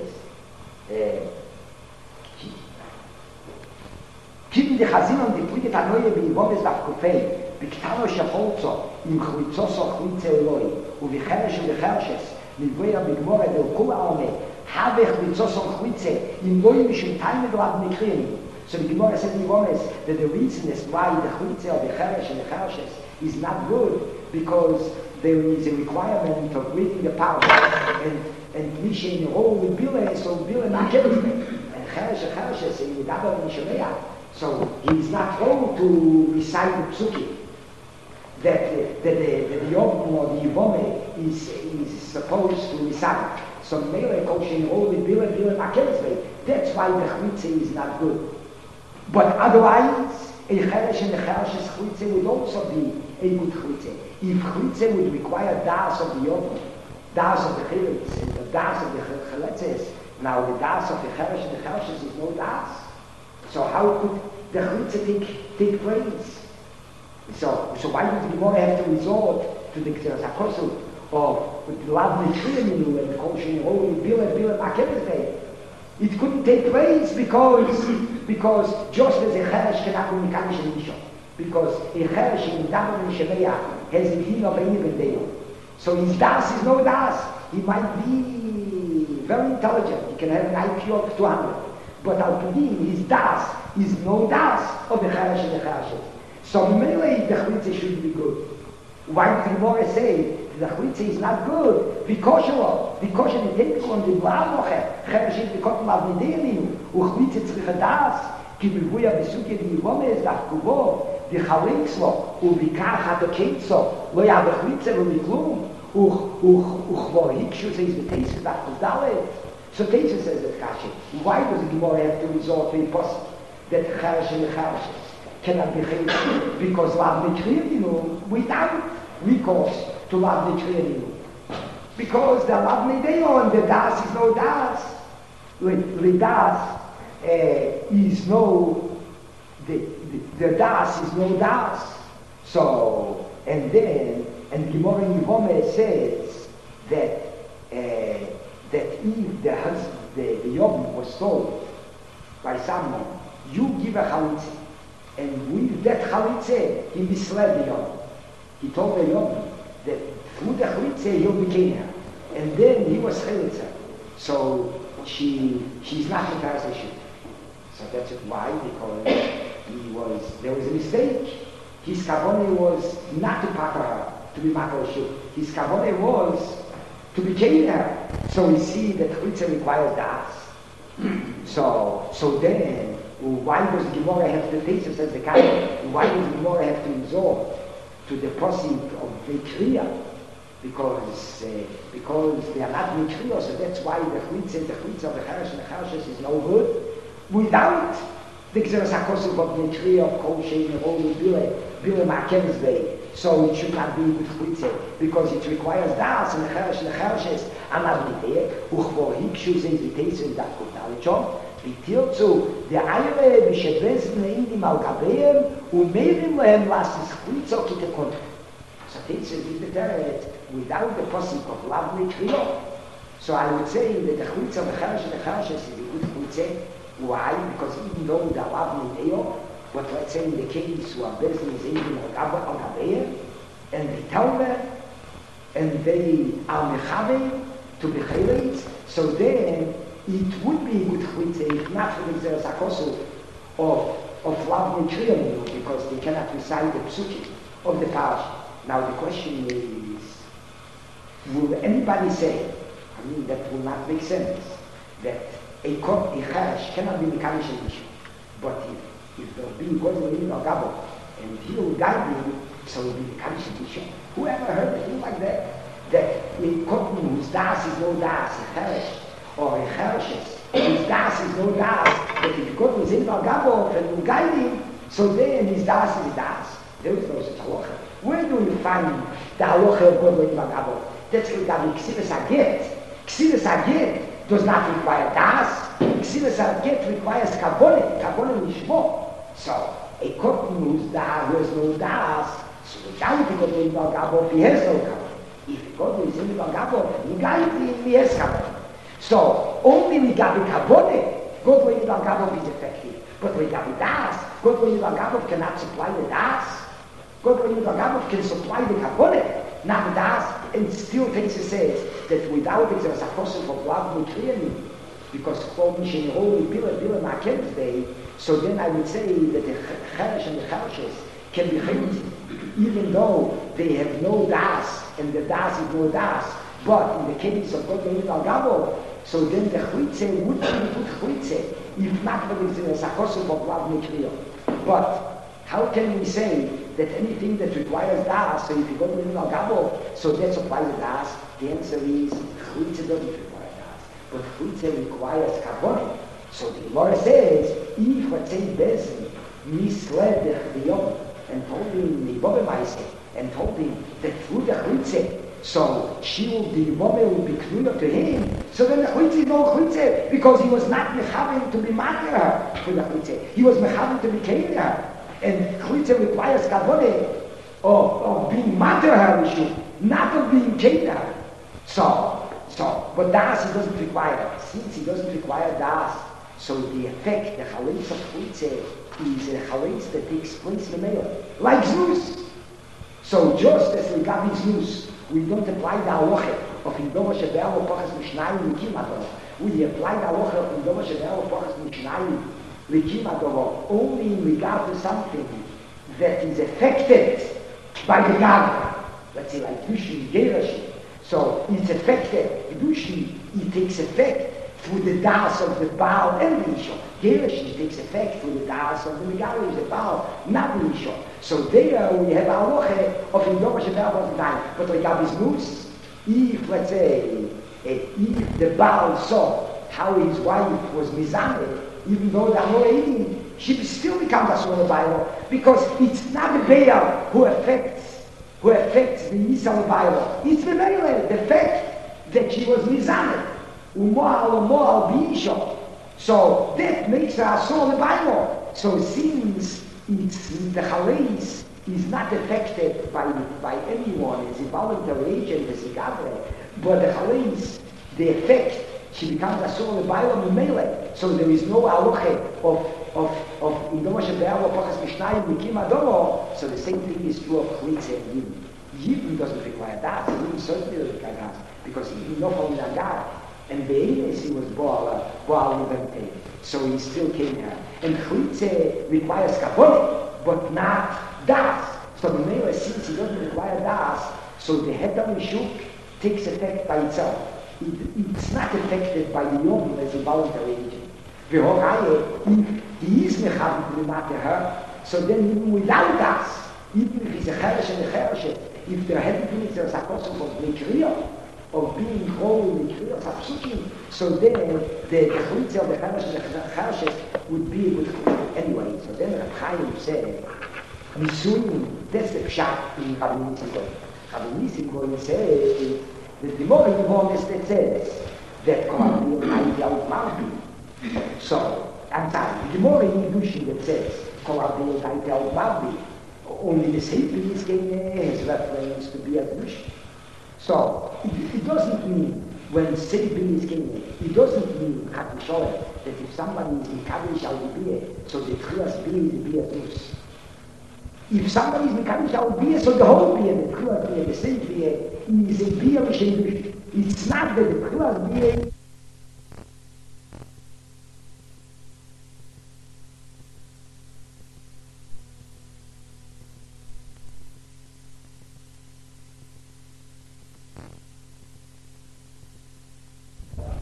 Kippen die Chazinon, die Pliget Anoye, wie Ivomes daf Kufei, Biktano Shecholzo, im Chalitzoso Chalitze Eloi, Uvicheresh Uvichereshes, Milvoya Bigmore, del Kula Ome, Havech Chalitzoso Chalitze, im Loi Mishum Taime Glad Mikrini. So the Gemara said in Ivomes that the reason is why the Chalitze of the Cheresh and the Chereshes is not good, because there is a requirement of reading the power, and Misha in the role with Bile, so Bile not everything. And Chereshes in the Gabal and Shemea. So he is not told to recite the psuki that the Yom or the Yivome is supposed to recite. So Mele Koshin all the Bila Makelsve. That's why the Chalitze is not good. But otherwise, a Cheresh and the Chereshes Chalitze would also be a good Chalitze. If Chalitze would require Das of the Yom, Das of the Chalitz, and the Das of the Chalitzes, now the Das of the Cheresh and the Chereshes is no Das. So how could the Chalitza take place? So why would the Gemara have to resort to the Gzeras HaKosel of the Lav Mitzrayim and the Koshin Holy Bila Makebezeh? It couldn't take place because just as a Cheresh cannot be Mekanish and Mishon, because a Cheresh in Dabar and Shemeah has the healing of a Yivendeo. So his Das is no Das. He might be very intelligent. He can have an IQ of 200. But Al-Pudim, his Das is no Das of the Cheresh and the Chereshes. So Mele, the Chalitza should be good. Why did the Gemara say the Chalitza is not good? Because it takes on the Blavoche, Cheresh is the Kotel of Nidelim, Uchlitza tzricha Das, ki Bivuya Besuke di Yivomes, Dach Kubo, the Chalitzlo, Uvikach HaToketzo, Lo Yad the Chalitza Rumiklum, Uchvor Hikshu says the Tesis Dach Kudalet. So Tesis says that Kashi. Why does the Gemara have to resort to a post that Cheresh and the Chereshes cannot be chayv? Because Lav Mitzrayim without recourse to Lav Mitzrayim. Because the Lav Mitzrayim and the Das is no Das. The Das is no, the Das is no Das. So, and Gemara in Yevomeh says that if the Yom was told by someone, you give a Chalitza, and with that Chalitza, he misled the Yom. He told the Yom that through the Chalitza he'll become her. And then he was Chalitza. So she's not in Parasashut. So that's why, because there was a mistake. His Kavanah was not to Paka her, to be Makarashut. His Kavanah was to become her. So we see that Chalitza requires Das. So then, why does the Gemara have to take as the kind? Why does the Gemara have to resort to the process of Vekriya? Because they are not Vekriya, so that's why the Chalitza of the Cheresh and the Chereshes is no good. Without the Gzeras HaKosel of Vekriya, of Kol Shein, of Olu Bile Makebezeh. So it should not be with Chalitza, because it requires Das, and the Cheresh and the Chereshes are not there. Uchvor Hikshu says the Tesis Dach Kudalet. Bitirzu, der Eire, Bishebezn, Indim al-Gabeim, Umerim lehem lasses Chalitza kitekon. So Tesis is the Teret, without the process of Lav Mitzrayim. So I would say that the Chalitza of the Cheresh and the Chereshes is a good Chalitza. Why? Because even though the Lav Mitzrayim, but let's say in the case where Bezn is Indim al-Gabeim, and they tell them, and they are Mechavim to be Chalitz, so then it would be a good chalitza if not for the Xeris HaKosel of Lav Mitriel, because they cannot recite the psukim of the parasha. Now the question is, will anybody say, I mean, that will not make sense, that a Cheresh cannot be Mekadosh Elisha, but if there will be God Elohim or Gabo, and he will guide him, so it will be Mekadosh Elisha. Whoever heard a thing like that? That a Kotten whose das is no das, a Cheresh, or a Chereshes, whose das is no das, that if God was in Gabo and will guide him, so then his das is a das. There is no such halacha. Where do you find the halacha of God in Gabo? That's what that Ksivas Haget. Ksivas Haget does not require das. Ksivas Haget requires Kabbalah Nishmo. So a Kotten whose das has no das, so without the God in Gabo, he has no Kabbalah. If God is in Gabo, he guides him, he has Kabbalah. So only we got the Kabbalah, God in Gabo is effective. But we got the das. God in Gabo cannot supply the das. God in Gabo can supply the Kabbalah, not the das, and still takes a sense that without it there's a person for blood nutrient, because for Mishin Holy Bila Maken's day, so then I would say that the Cheresh and the Chereshes can be chalitza, even though they have no das, and the das is no das. But in the case of God in Gabo, so then the chalitza would be good chalitza, if not for the Sakosel of blood nutrient. But how can we say that anything that requires das, so if you go to the Gabo, so that supplies the das? The answer is chalitza doesn't require das, but chalitza requires Kabbalah. So the Gemara says, if let's say Bezin misled the Yom and told him the Bobemaise and told him that through the chalitza, so the Yomah will be clear to him. So then the chalitza is no chalitza, because he was not mechaven to be matir her for the chalitza. He was mechaven to be kain her. And chalitza requires Kabbalah of being matir her, not of being kain her. But das he doesn't require. Since he doesn't require das, so the effect, the chalitza of chalitza, is a chalitza that takes place in the male, like Zeus. So just as we got his Zeus, we don't apply the halacha of Indoma Shebe'al Pachas Mishnayim Likim Adoro. We apply the halacha of Indoma Shebe'al Pachas Mishnayim Likim Adoro only in regard to something that is affected by the God. Let's say like Dushi, Gerashi. So it's affected. Dushi, it takes effect through the das of the Baal and the Isha. Gerashi takes effect through the das of the Megarish, the Baal, not the Isha. So there we have our halacha of Indoma Shebe'al Pachas Mishnayim. But we have his moose. If, let's say, if the Baal saw how his wife was mizamed, even though they are not eating, she still becomes a small Bible, because it's not the Baal who affects the Yisrael Bible. It's the Baal, the fact that she was mizamed. Umoal Bisha. So that makes her a small Bible. So since it's the Chalais is not affected by anyone, it's a voluntary agent, as a Gavre, but the Chalais, the effect, she becomes a soul of the Bible in Mele. So there is no halacha of Indoma Shebe'al Pachas Mishnayim Likim Adoro. So the same thing is true of chalitza and Yibum. Yibum doesn't require that. Yibum certainly doesn't require that, because he no from Nagar. And Be'emes he was Baal Levente. So he still came here. And chalitza requires Kabbalah, but not das. So the Mele, since he doesn't require das, so the Heter Mishuk takes effect by itself. It's not affected by the Yom as a voluntary agent. If he is mechav to be matir her, so then even without das, even if he's a cheresh and a cheresh, if there hadn't been there's a person of Mekriya, of being whole in Mekriya, so then the chalitza of the cheresh and the cheresh would be a good chalitza anyway. So then Reb Chaim said, Misunim, that's the pshat in Rabbi Nissim Goyen. Rabbi Nissim Goyen says that the more in Homes that says that Kohen Ayel Malbi. So, I'm sorry, the more in Yidushi that says Kohen Ayel Malbi, only the same thing is has reference to be a Yidushi. So, it doesn't mean when Seibin is getting it doesn't mean that if somebody is in Kaddish al-Biyah, so the Tchilas Biyah is Biyah Tus. If somebody is in Kaddish al-Biyah, so the whole Biyah, the Tchilas Biyah, the same Biyah, is a Biyah L'Shem. It's not that the Tchilas Biyah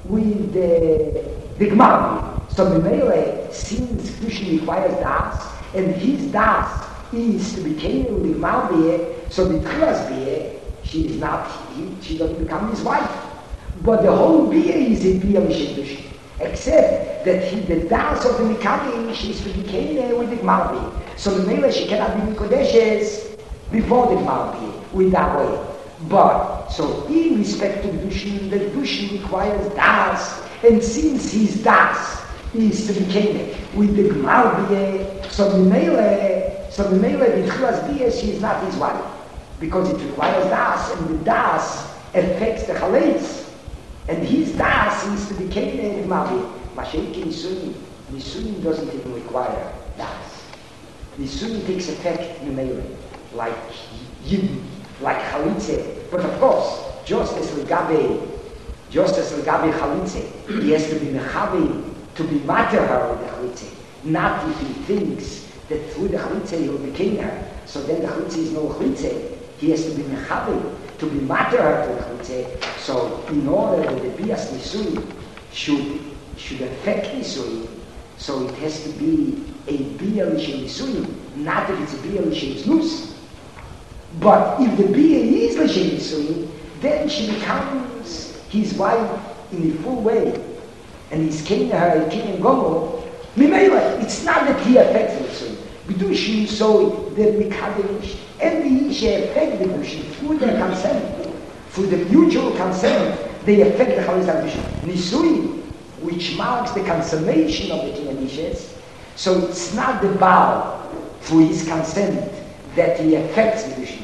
with the Gmarbi. So Mimele, since Kedushin requires das, and his das is to be Kain with Gmarbi, so the Tchilas Bie, she doesn't become his wife. But the whole Bie is a Bie Kedushin. Except that the das of the Mikadim, she is to be Kain with the Gmarbi. So Mimele, she cannot be Kodeshes before the Gmarbi, with that way. But, so in respect to Kedushin, the Kedushin requires das, and since his das is to be Kain with the Gmarbi, so Mimele, the Tchilas Bie, she is not his wife. Because it requires das, and the das affects the Chalitz. And his das is to be Kain with Gmarbi. Mashiach Nisuin doesn't even require das. Nisuin takes effect Mimele, like Yidin, like Chalitze. But of course, just as Legabe Chalitze, he has to be Mechabe to be matter her with the Chalitze. Not if he thinks that through the Chalitze he will become her, so then the Chalitze is no Chalitze. He has to be Mechabe to be matter her to the Chalitze. So in order that the Bias Nisui should affect Nisui, so it has to be a Bia Lishem Nisui, not that it's a Bia Lishem Znus. But if the Bia is Lishem Nisui, then she becomes his wife in the full way. And he's king her, king and Gomo. Mimela, it's not that he affects Nisui. B'dushin, so the Mikadeh, and the Isha affect the Dushin through their consent, through the mutual consent, they affect the Chalitz Dushin. Nisui, which marks the consummation of the king and Ishes, so it's not the Baal through his consent that he affects the Dushin.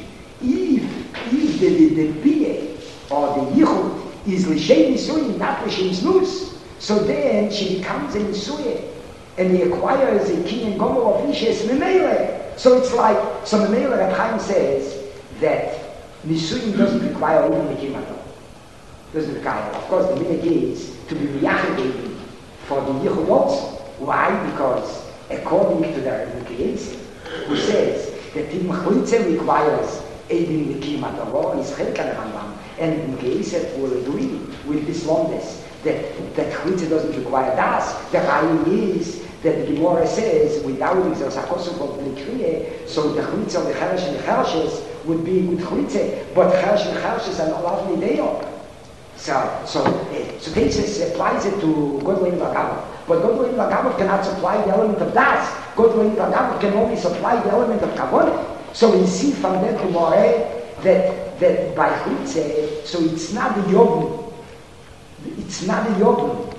If the Bia or the Yichud is L'Shem Nisui, not L'Shem Znus, so then she becomes a Nisui, and he acquires a king and gomer of Ishes Memele. So it's like, so Memele, Reb Chaim says that Nisuin doesn't require even the Kimato. Doesn't require. Of course, the minhag is to be Miyachid for the Yichud also. Why? Because according to the Mekayetze, who says that the Mechalitze requires even the Kimato, is Chelkan Rambam, and Mekayetze will agree with this longness that Chalitze doesn't require das. The Chaim is that the Gemara says, without the Sakosuk of Blikriye, so the Chalitze of the Cheresh and the Chereshes would be with Chalitze, but Cheresh and Chereshes are not allowed in the day. So Tesis applies it to Godloim Vagavot. But Godloim Vagavot cannot supply the element of das. Godloim Vagavot can only supply the element of Kavod. So we see from that Gemara that by Chalitze, so it's not the Yodin. It's not the Yodin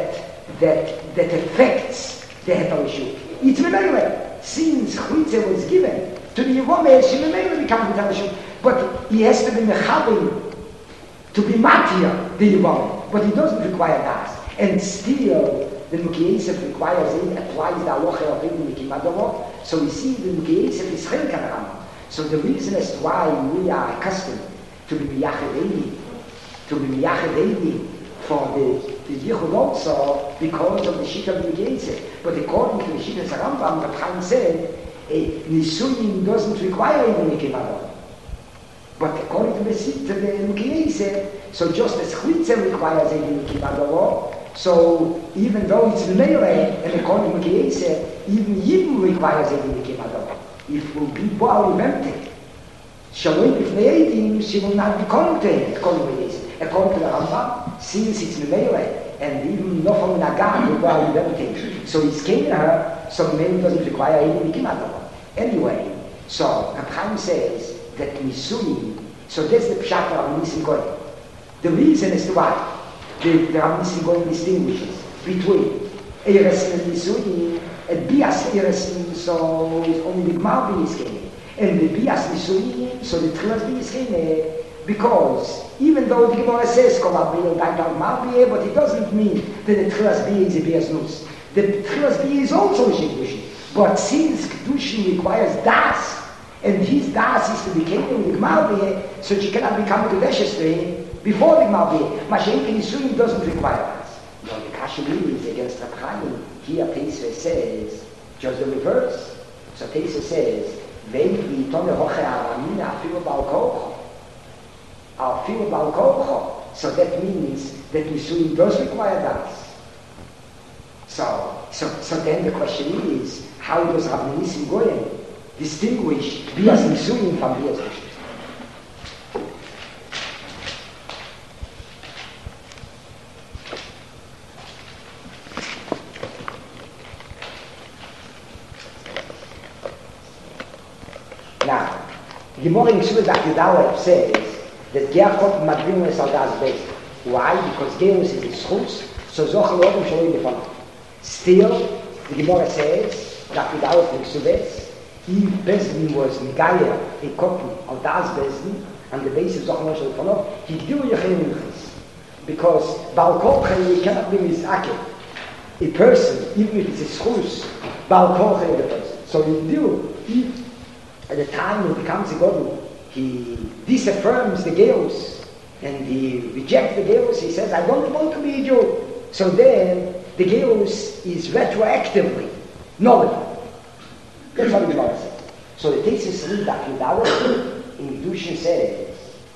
that affects the Hetal issue. It's Memele. Since Chalitze was given to the Yevomeh, she Memele becomes the Hetal issue. But he has to be Mechabim to be Matir, the Yevomeh. But he doesn't require das. And still, the Mekayetze requires it, applies the Aloche of Ibn Mikimadovo. So we see the Mekayetze is Chelkan Rambam. So the reason as to why we are accustomed to be Miyachid for the Yichud also, because of the Shita of the Mekayetze. But according to the Shita of the Rambam, the Chaim said, Nisuin doesn't require even Mikimadovo. But according to the Mekayetze, so just as Chalitze requires even Mikimadovo, so even though it's Melee, and according to Mekayetze, even Yidin requires even Mikimadovo. If it will be Baal empty, Shalom if Ne'edim, she will not be content, according to Mekayetze. According to the Rambam, since it's Melee, and even Nofam Nagam will Baal empty, so he's came her, so Melee doesn't require even Mikimadovo. Anyway, so Reb Chaim says that Nisuin, so that's the Pshat of Nisim Goyim. The reason is why the Rav Nisim Goyim distinguishes between Eres and Nisuin, and Bias Eresim, so only the Gmarbi is came, and the Bias Nisuin, so the Tchilas Bi is came, because even though the Gemara says Kolabri and Gmarbi, but it doesn't mean that the Tchilas Bi is a Bias Nus. The Tchilas Bi is also a Kedushin, but since Kedushin requires das, and his das is to be came with the Gmarbi, so she cannot become a Kedushes to him before the Gmarbi. Mashiach Nisuin doesn't require das. No, the Kashmir is against Reb Chaim. Here Teisva says just the reverse. So Teisva says, So that means that Nisuin does require das. So then the question is, how does Rav Nissim Goyen distinguish Bias Nisuin from Bias Rishus? Now, the Gemara in Shuvah Yudalef says that Gerkop Madrim is al das base. Why? Because Gerus is his schutz, so Zochel Odom Shaloi Befana. Still, the Gemara says that Yudalef in Shuvah, if Bezdin was Megaya, a copy of das Bezdin, and the base is Zochel Odom Shaloi Befana, he do Yechim Minchis. Because Baal Kolchen, we cannot be Mizakeh. A person, even if it's a schutz, Baal Kolchen is the person. So you do, if at the time he becomes a Godel, he disaffirms the Geos and he rejects the Geos. He says, I don't want to be a Jew. So then the Geos is retroactively nullified. That's what the Gemara says. So the thesis read that Yudawa in Kedushin says,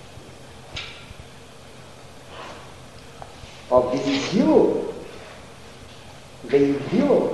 of the Jew, the Jew,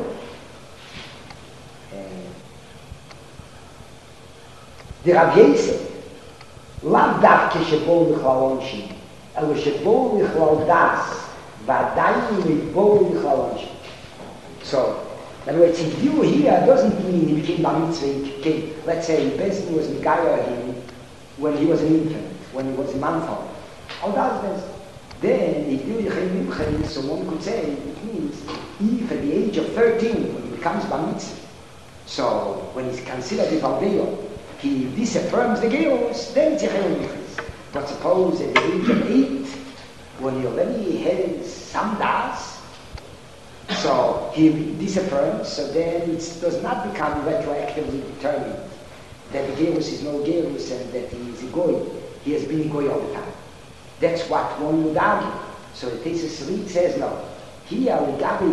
the Rav Yosef, lav davke shebol lichlal onshim, elo shebol lichlal das, v'adayin libol lichlal onshim. So, in other words, his view here doesn't mean he became bar mitzvah. Let's say Bezdin was Megaya him when he was an infant, when he was a month old. All that's Bezdin. Then, if you became Mimchen, so one could say, it means if at the age of 13, when he becomes bar mitzvah, so when he's considered a Baldeyo, he disaffirms the Geos, then it's a Chayim. But suppose at the age of 8, when he already has some das, so he disaffirms, so then it does not become retroactively determined that the Geos is no Geos and that he is a Goy. He has been a Goy all the time. That's what one would argue. So the thesis Reed says no. Here, Ligabi,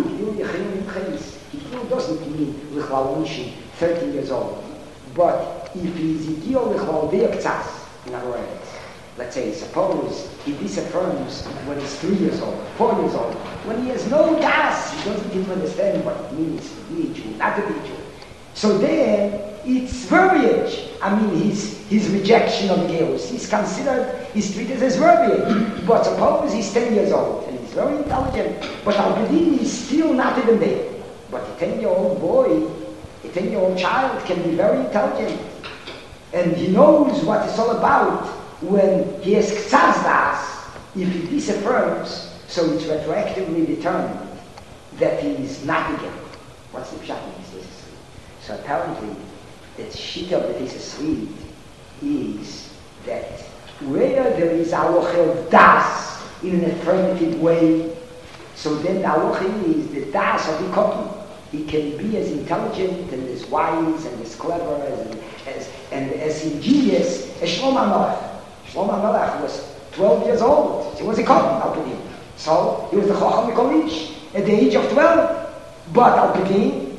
Hidul doesn't mean Lichlal Onshim, 13 years old. But if he is Igil Lichlal Deoktzas, in other words, let's say, suppose he disaffirms when he's 3 years old, 4 years old, when he has no das, he doesn't even understand what it means to be a Jew, not to be a Jew. So then, it's verbiage. I mean, his rejection of Geos. He's considered, he's treated as verbiage. But suppose he's 10 years old, and he's very intelligent, but Al-Bedin is still not even there. But a 10-year-old boy, a 10-year-old child can be very intelligent. And he knows what it's all about when he has k'tzaz, if he disaffirms, so it's retroactively determined that he is not again. What's the pshat in this? So apparently, the shita of the thesis read is that where there is alochel das in an affirmative way, so then the alochel is the das of the copy. He can be as intelligent and as wise and as clever and as ingenious as Shlomo HaMelech. Shlomo HaMelech was 12 years old. He was a kohen, Al-Pedim. So he was the Chacham HaKolish at the age of 12. But Al-Pedim,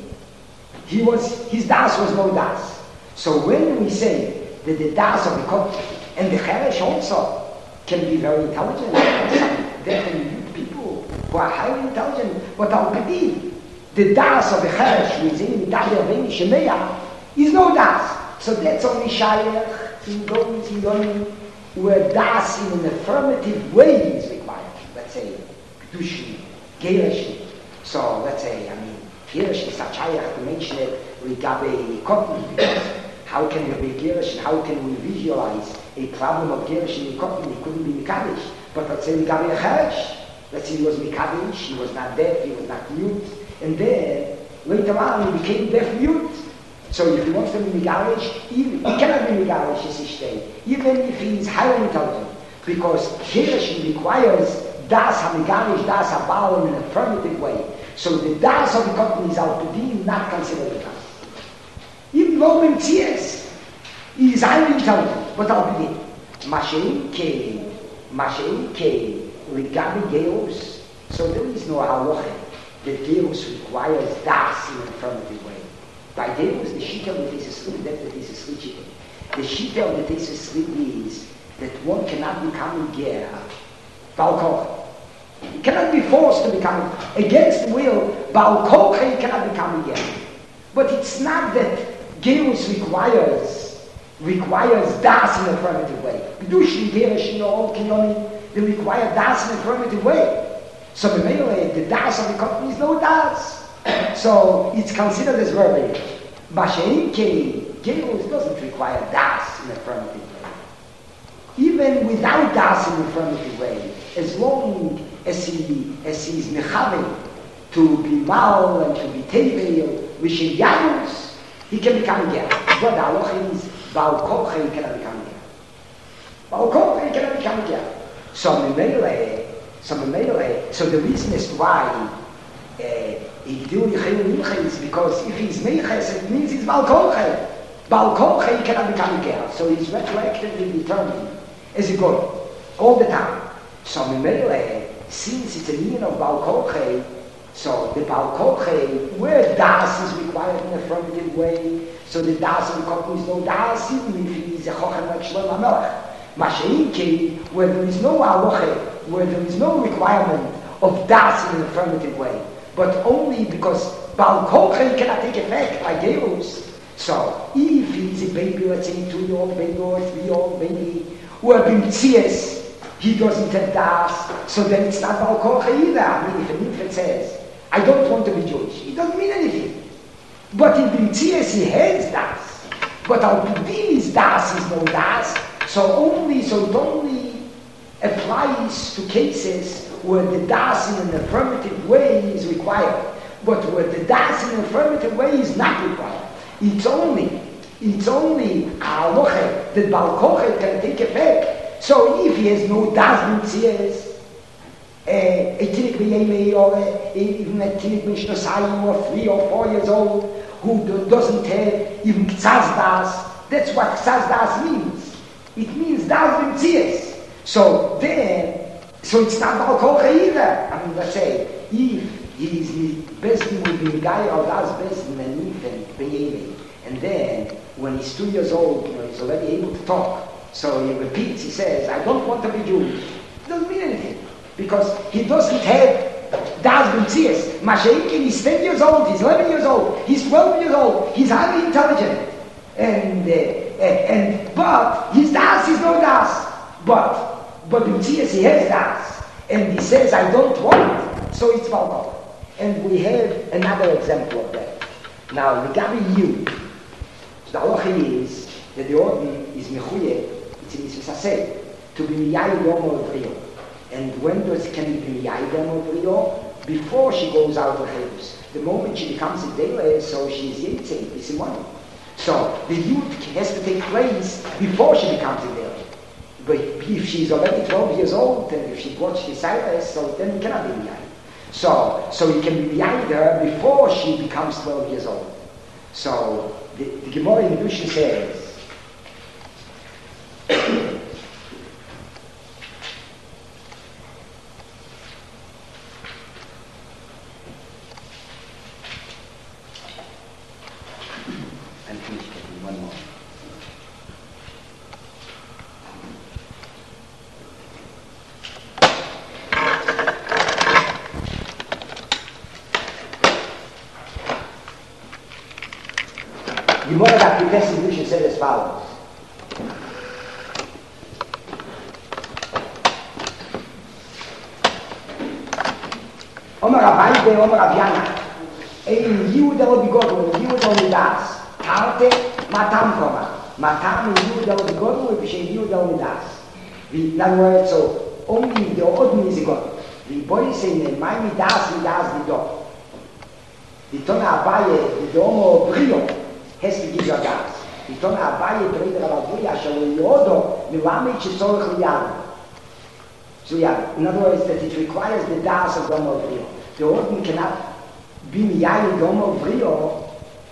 his das was no das. So when we say that the das of the kohen and the Cheresh also can be very intelligent, there can be people who are highly intelligent, but Al-Pedim, the das of the Cheresh, who is in the Aveni Shemeya, is no das. So that's only Shayach in those Yonim where das in an affirmative way is required. Let's say, Kedushin, Gerushin. So let's say, Gerushin is such Shayach to mention it regarding Koppen, because how can there be Gerushin? How can we visualize a problem of Gerushin in Koppen? It couldn't be Mikadosh. But let's say regarding a Cheresh. Let's say he was Mikadosh, he was not deaf, he was not mute. And then, later on, he became deaf-mute. So if he wants to be Megarish, he cannot be Megarish as he stay, even if he is highly intelligent. Because Gerushin requires Das HaMegarish, Das HaBaal in an affirmative way. So the Das of the company is Al-Pedim, not considered a Das. Even though Mimtzias, he is highly intelligent, but Al-Pedim. Mashein Ke, Ligabi Geos. So there is no halacha that Geos requires Das in an affirmative way. By Geos, the Shita of the thesis read, that's the thesis read Shita. The Shita of the thesis read is that one cannot become a Ger Baal Koch. You cannot be forced to become against the will. Baal Koch, you cannot become a ger. But it's not that gerus requires das in an affirmative way. Kedushin, gerish, all kinyoni, they require das in an affirmative way. So the das of the company is no das. So it's considered as verbatim. Masha'inke, gerus doesn't require das in an affirmative way. Even without das in an affirmative way, as long as he is mechaven to be mal and to be tevel, wishing yadus, he can become a ger. But the halacha is Baal Koche, he cannot become a ger. Baal Koche, he cannot become a ger. So the reason as to why he do yichayim mincha is because if he's meiches, it means he's Baal Koche. Baal Koche, he cannot become a ger. So he's retroactively determined as a god all the time. So since it's a meaning of Baal Koche, so the Baal Koche, where das is required in an affirmative way, so the das in the company is no das, even if he is a chochem like Shlomo HaMelech. Masha'inke, where there is no halacha, where there is no requirement of das in an affirmative way, but only because Baal Koche cannot take effect by gerus. So if he is a baby, let's say 2-year-old baby or 3-year-old baby, who have been tzias, he doesn't have das, so then it's not Baal Koche either. I mean, if an infant says, I don't want to be Jewish, it doesn't mean anything. But in Bimtzias he has das. But al Pidinis das is no das, so it only applies to cases where the das in an affirmative way is required. But where the das in an affirmative way is not required. It's only halacha that Baal Koche can take effect. So if he has no das Bimtzias, a tinik b'yemei or even a tinik b'shnasayim or 3 or 4 years old who doesn't have even k'tzaz das, that's what k'tzaz das means. It means das b'mtzias. So it's not Baal Koche either. I mean, let's say, if his bezdin will be guy or das bezdin an infant b'yemei, and then when he's 2 years old, he's already able to talk, so he repeats, he says, I don't want to be Jewish. It doesn't mean anything. Because he doesn't have das b'mtzias. Masha'inkin, he's 10 years old, he's 11 years old, he's 12 years old, he's highly intelligent. But his das is no das. But b'mtzias he has das. And he says, I don't want, so it's Baal Koche. And we have another example of that. Now, the Gabi Yu, so the halacha is that the order is mechuye, it's in Mitzvah Saseh, to be miyayid omer v'riyo. And when can it be miyayid omer v'riyo? Before she goes out of Chedus. The moment she becomes a dele, so she is yitzei, this is money. So the youth has to take place before she becomes a dele. But if she's already 12 years old, and if she watched the Cyrus, so then it cannot be miyayid. So you can be miyayid her before she becomes 12 years old. So the Gemara in Kedushin says, Gemara that the best Kedushin said as follows. Omer Abayde, Omer Avyana, Ein Yehuda lo bigodlu, Yehuda lo midas, Tarte, Matam koma. Matam is Yehuda lo bigodlu, Vishen Yehuda lo midas. In other words, so only the Odin is a god. The boy is saying, my midas the dog. The Tona Abaye, the Omo Brio, has to give you a gas. The Tona Abaye, the Reder Abavuya, Shalo Yodo, Milame Chisorach Liyadu. So in other words, that it requires the das of Domo Brio. The Odin cannot be miyayid Domo Brio,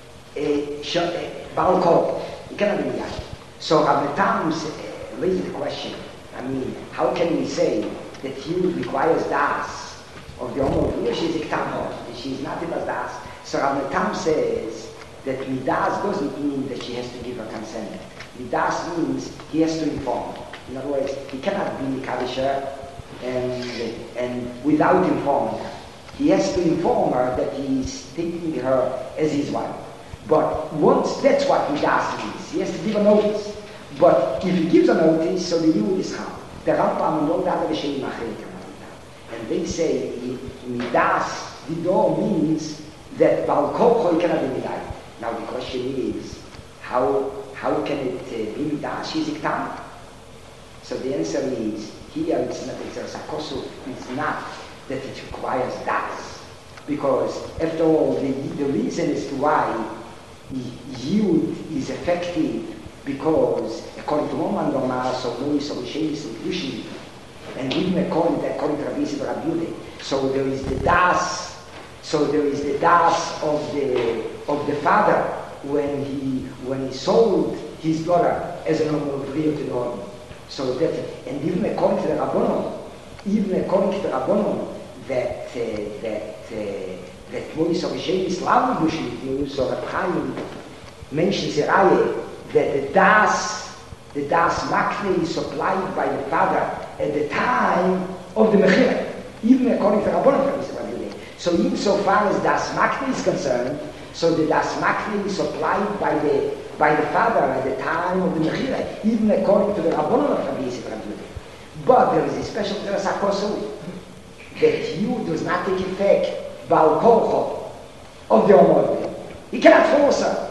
Baal Koche. It cannot be miyayid. So Rabbetam raised the question, I mean, how can we say that he requires das of the Domo Brio? She's a Ktamor. She's not even das. So Rabbetam says that midas doesn't mean that she has to give her consent. Midas means he has to inform. In other words, he cannot be Mikadisher and without informing her. He has to inform her that he's taking her as his wife. But once that's what Midas means, he has to give a notice. But if he gives a notice, so the Yehud is Chal. The Rambam and all the other Rishonim Achretim. And they say Midas Vidor means that Baal Kocho cannot be Midas. Now the question is, how can it be Midas? She's Iktam. So the answer is, here it's not, it's a kosu, it's not that it requires das. Because after all, the reason as to why Yud is effective, because according to Roman Normal, so Louis or Sheis and Krishna, and even according to Rabbi Yisrael Rabbi Yehuda, so there is the das, of the father when he sold his daughter as an Omrovriya to the Lord. So that, and even according to the Rabbanon, that Mois of Sheis Lavu Gushit, so Reb Chaim mentions that the das makne is supplied by the father at the time of the mechira, even according to Rabbanon. So insofar as das makne is concerned, so the das makne is supplied by the father at the time of the mechira, even according to the Rabbanon of Rabbi Yisrael. But there is a special kosu that you does not take effect Baal Kocho of the Omor. He cannot force her.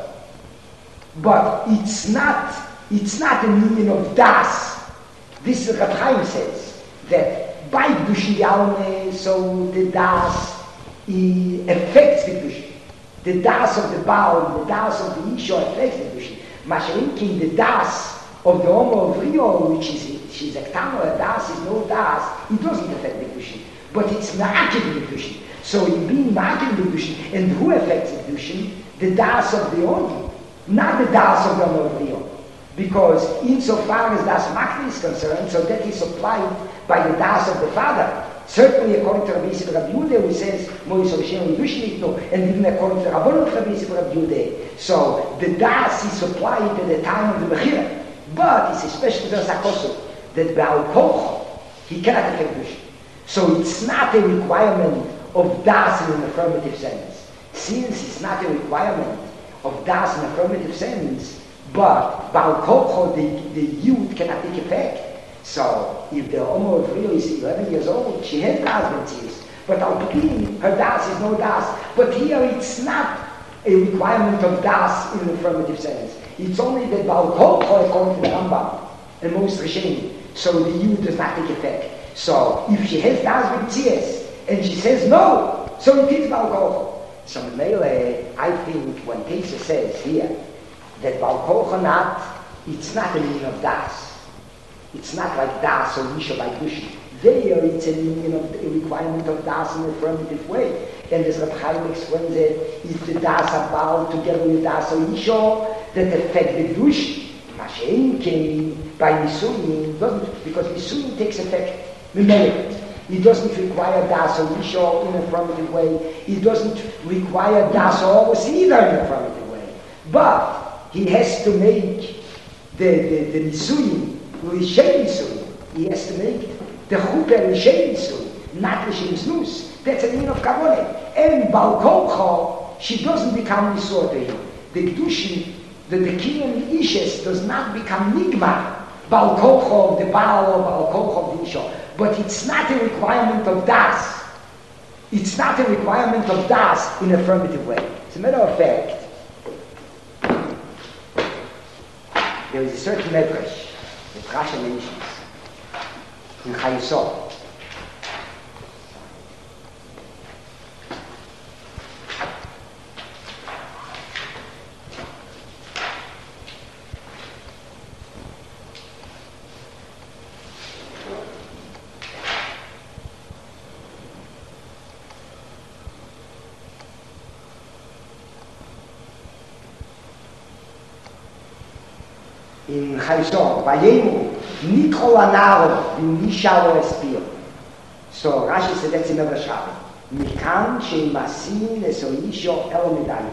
But it's not a meaning of das. This is what Chaim says, that by Kedushin Yalme, so the das affects the Kedushin. The das of the Baal, the das of the Isha affects the Kedushin. Masharinkin, the das of the Omor of Rio, which is she's a Ktama, a das is no das, it doesn't affect the Kedushin. But it's Ma'akid the Kedushin. So in being Ma'akid the Kedushin, and who affects the Kedushin? The das of the Oni. Not the das of the Omor. Because insofar as das Makni is concerned, so that is supplied by the das of the father. Certainly according to Rabbi Yisrael Rabbi Yehuda, who says, Mois Hashem Yushnikno, and even according to Rabbanon of Rabbi Yisrael Rabbi Yehuda. So the das is supplied at the time of the Mechira. But it's especially the Sakosu, that Baal Koch, he cannot affect Kedushin. So it's not a requirement of das in an affirmative sense. Since it's not a requirement of das in affirmative sense, but Baal Kocho, the youth cannot take effect. So if the Omor of Rio is 11 years old, she has das years. But Al-Pidin, her das is no das. But here it's not a requirement of das in an affirmative sense. It's only that Baal Kocho, according to the Rambam, and most Rishonim, so the youth does not take effect. So if she has das with tzias, and she says no, so it is Baal Kocho. So Mele, I think when Tesa says here that Baal Kocho it's not a meaning of das. It's not like das or Misha by Gushi. There it's a meaning of a requirement of das in an affirmative way. And as Reb Chaim explains it, if the das are bound together with das or Misha, that affect the Gushi. Mashen came by Nisuyin, doesn't, because Nisuyin takes effect. It doesn't require das or Misha in an affirmative way. It doesn't require das or Ovos either in an affirmative way. But he has to make the Nisuyin, Rishem Nisuyin. He has to make the Chuppah Rishem Nisuyin, not Rishem Znus. That's a meaning of Kavoneh. And Baal Kocho, she doesn't become Nisur to him. The Kedushin, the Kinyan Ishes does not become Nigma. Baal Kocho of the Baal or Baal Kocho of the Isha. But it's not a requirement of das. It's not a requirement of das in an affirmative way. As a matter of fact, there is a certain medrash that Rasha mentions in Chayesod. In Chayesod, Vayemu, Nikol Anaro, V'nishalo Espir. So Rashi said that's in the Rashabi. Mikan Sheimasin Esoisho El Medai.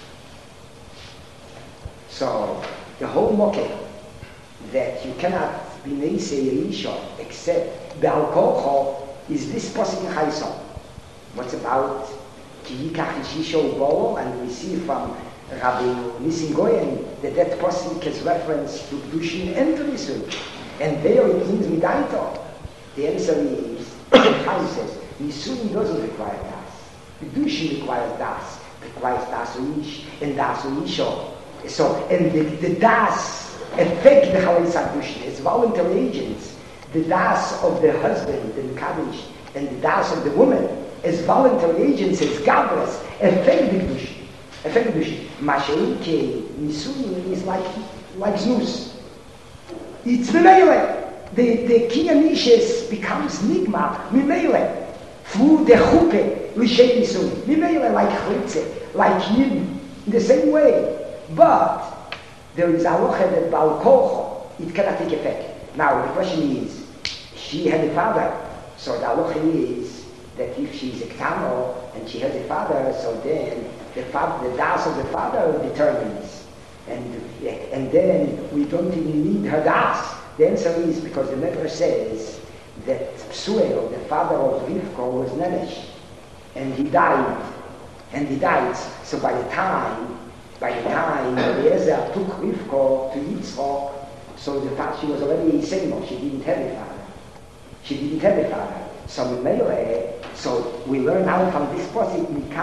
So the whole mockey that you cannot b'neisei Elisha, except Be'al Kocho, is this pasuk in Chayson. What's about Ki Yikach Ishisha U'Bo, and we see from Rabbi Nissim Goyen that pasuk is reference to Kedushin and to Nisui. And there it means Midaito. The answer is, Chaim says, Nisui doesn't require das. Kedushin requires das. Requires das Uish and das Uisho. So, and the das affect the Chalei Kedushin as voluntary agents. The das of the husband, the Kaddish, and the das of the woman as voluntary agents, as Gabras, affect the Kedushin. Affect the Kedushin. Masheike Nisui is like Znus. It's Mimele. The Kiyanishes becomes Nigma, Mimele. Through the Chuppah, L'Shei Nisui. Mimele like Chritze, like Yidden, in the same way. But there is a halacha that Baal Kocho, it cannot take effect. Now the question is, she had a father, so the halacha is that if she is a Ktano and she has a father, so then the das of the father determines. And then we don't even need her das. The answer is because the Medrash says that Psuel, the father of Rivka, was Nenesh, and he died. So by the time Eliezer took Rivka to Yitzchak, so the fact she was already single, she didn't have a father. So we learn out from this passage,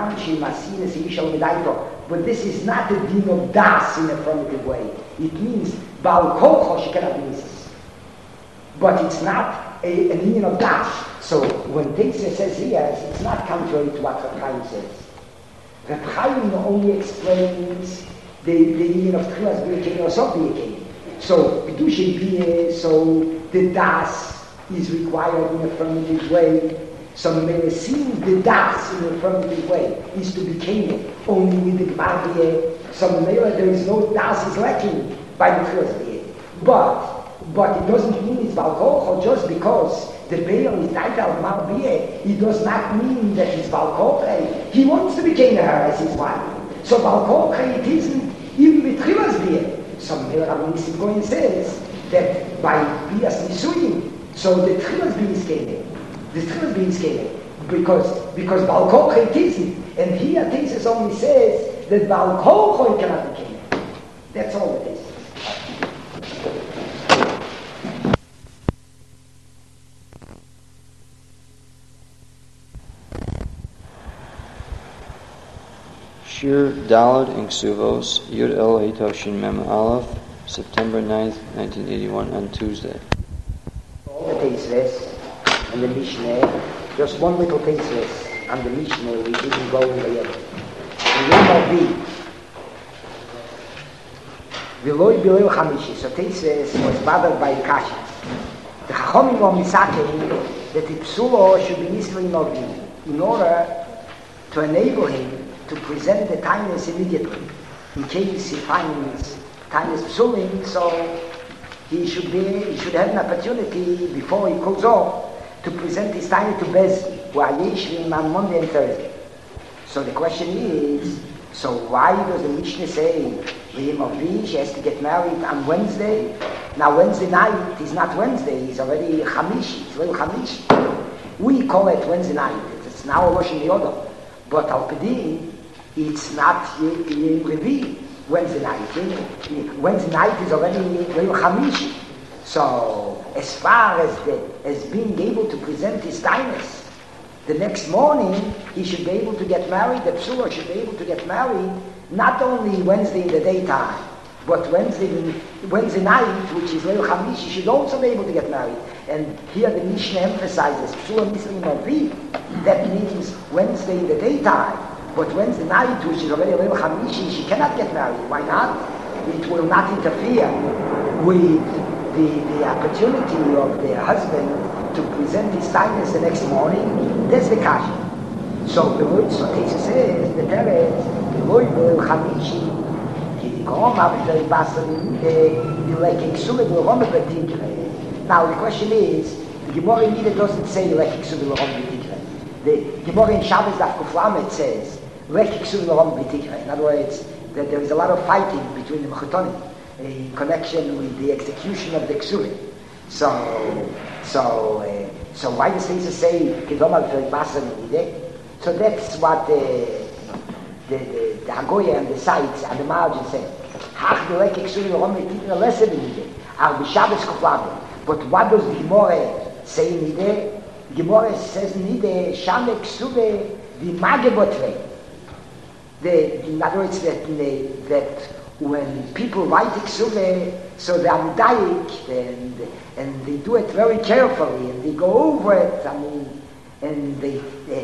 but this is not a din of das in a affirmative way. It means Baal Kocho, she cannot be Mrs. But it's not an union of das. So when Teitze says here, it's not contrary to what Reb Chaim says. Reb Chaim only explains the union of Tchilas B'Yekein or Sof B'Yekein. So Kedushin B'Yeh, so the das is required in an affirmative way. So when seeing the das in an affirmative way is to be Kein only with the Gmar B'Yeh. So there is no das is lacking by the Tchilas B'Yeh. But it doesn't mean it's Baal Kocho just because the Baal is died out of Mar B'Yeh. It does not mean that he's Baal Kocho. He wants to be Kein her as his wife. So Baal Kocho it isn't even with Tchilas B'Yeh. So Rabbi Nissim Goyen says that by Bias Nisuyim, so the Tchilas B'Yeh is Kein. The Tchilas B'Yeh is Kein. Because Baal Kocho it isn't. And here Tesis only says that Baal Kocho cannot be Kein. That's all it is. Shir Dalad in Ksuvos, Yud El Hitoshin Mem Aleph, September 9th, 1981, on Tuesday. All the Teisves and the Mishneh, just one little Teisves and the Mishneh, we didn't go in the yet. The Yom Avi, V'loi B'loi Chamishi, so Teisves was bothered by Kasha. The Chachomim were misakein that the Psulo should be Nisli Novi in order to enable him to present the kindness immediately. In case he finds kindness psulim, so he should have an opportunity before he goes off to present his kindness to Bezdin, who are Yeshvim on Monday and Thursday. So the question is, so why does the Mishnah say Yom Avi, she has to get married on Wednesday? Now Wednesday night is not Wednesday, it's already Chamishi, it's little Chamishi. We call it Wednesday night, it's now Loshen Yodo. But Al Pedin, it's not Yom Revi, Wednesday night. Wednesday night is already Yom Chamishi. So, as far as being able to present his kindness, the next morning he should be able to get married. The Psula should be able to get married not only Wednesday in the daytime, but Wednesday night, which is Yom Chamishi, should also be able to get married. And here the Mishnah emphasizes Psula Misli Novi. That means Wednesday in the daytime. But Wednesday night, which is already Yom Chamishi, she cannot get married. Why not? It will not interfere with the opportunity of the husband to present his kindness the next morning. That's the kasha. So the word Tesis says, the Teretz, the Loi Yom Chamishi, now the question is, the Gemara in Nida doesn't say Lekik Suvi L'Rom B'Tikre. The Gemara in Shabbos Daf Kuf Lamed says Lekik Suvi L'Rom B'Tikre. In other words, that there is a lot of fighting between the Mechatonim in connection with the execution of the Ksuvi. So why does Jesus say Kedomal for Maser Nide? So that's what the Agoya and the sides and the margin say. Hach the lekik suri the Rome teaching a lesson in Nide. Al B'Shabbos Kuflabe. But what does the Gemara say in Nide? The Gemara says in Nide Shamek Sube the Magebotre. In other words, that when people write Iksuve, so they are medayik, and they do it very carefully, and they go over it, and they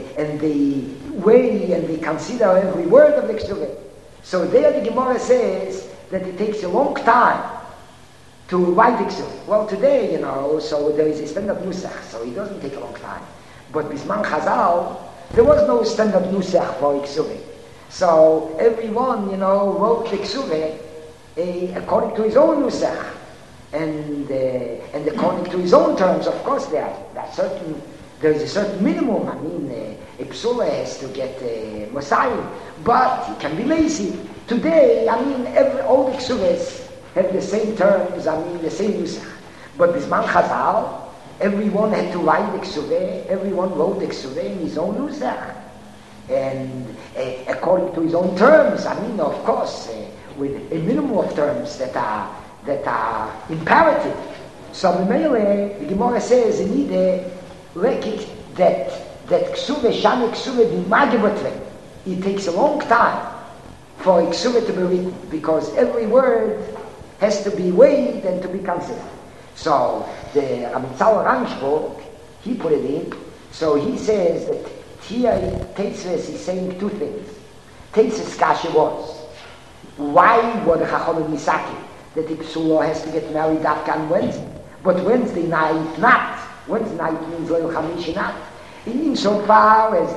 weigh and they consider every word of the Iksuve. So there the Gemara says that it takes a long time to write Iksuve. Well, today, so there is a standard nusach, so it doesn't take a long time. But Bisman Chazal, there was no standard nusach for Iksuve. So everyone, wrote the Ksuve according to his own nusach, and according to his own terms. Of course, there is a certain minimum. I mean, a psula has to get Messiah, but he can be lazy. Today, all the Ksuves have the same terms. The same nusach. But Bisman Chazal, everyone had to write the Ksuve. Everyone wrote the Ksuve in his own nusach. And according to his own terms, of course, with a minimum of terms that are imperative. So the Gemara says in Ide, that Ksuve, Shani Ksuve, the Magebotre, it takes a long time for Ksuve to be written, because every word has to be weighed and to be considered. So the Ramitzal Ranchburg, he put it in, so he says that here Teisves is saying two things. Teisves Kasha was, why were the Chachamim Misaki that the Psulo has to get married after on Wednesday, but Wednesday night not? Wednesday night means Leil Chamishi not. Insofar as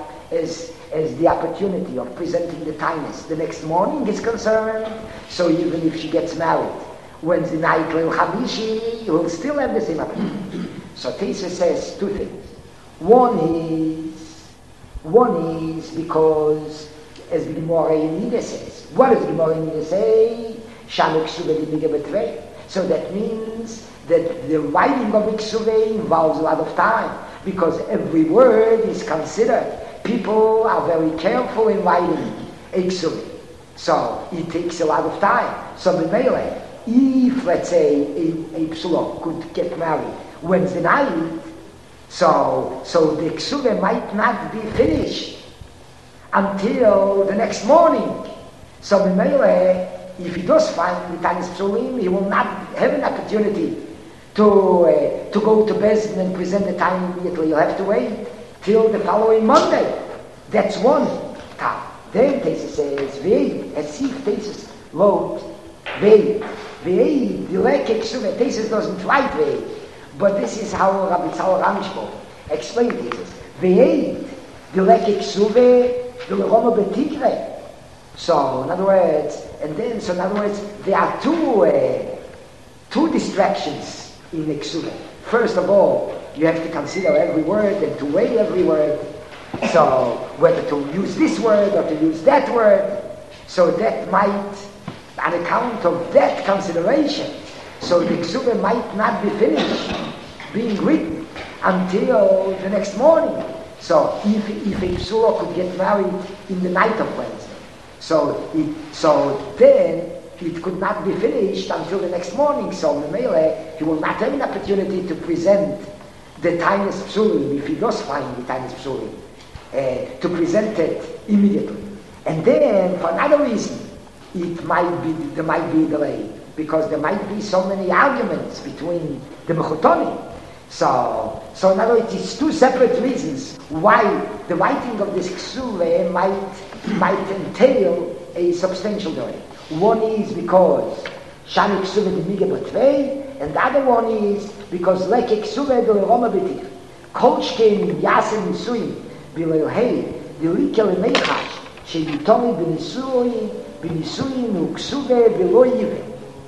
the opportunity of presenting the tainus the next morning is concerned, so even if she gets married Wednesday night Leil Chamishi, you will still have the same opportunity. So Teisves says two things. One is because, as the Gemara Yonida says, what does the Gemara Yonida say? Shamek Ksuve Miga Betrei. So that means that the writing of Ksuve involves a lot of time, because every word is considered. People are very careful in writing Ksuve. So it takes a lot of time. So the Mele, if, let's say, a Psulo could get married Wednesday night, so the Ksuve might not be finished until the next morning. So B'meile, if he does find the Tanis Psulim, he will not have an opportunity to go to Bezdin and present the time immediately. You'll have to wait till the following Monday. That's one time. Then Tesis says, Ve'ed, as if Tesis wrote, Ve'ed, the Leke Ksuve, Tesis doesn't write Ve'ed. But this is how Rabbi Tzal Ramishbo explained this. Ve'ed, the Leke Ksuve, the Leroma Betikre. So, in other words, there are two distractions in the Ksuve. First of all, you have to consider every word and to weigh every word. So, whether to use this word or to use that word. So that might, on account of that consideration, so the Ksuve might not be finished being written until the next morning. So if a Psula could get married in the night of Wednesday, so then it could not be finished until the next morning. So Memele, he will not have an opportunity to present the Tainus Psulim, if he does find the Tainus Psulim, to present it immediately. And then, for another reason, there might be a delay, because there might be so many arguments between the Mechutoni. So in other words, it's two separate reasons why the writing of this Ksuve might entail a substantial delay. One is because Shani Ksuve de Mige Batvei, and the other one is because Leke Ksuve de Roma Betik. Kolchken Yasen Nisuim Bilel Hei Dilike Lemechash Sheyitomi Benisuim Uksuve Belo Yive.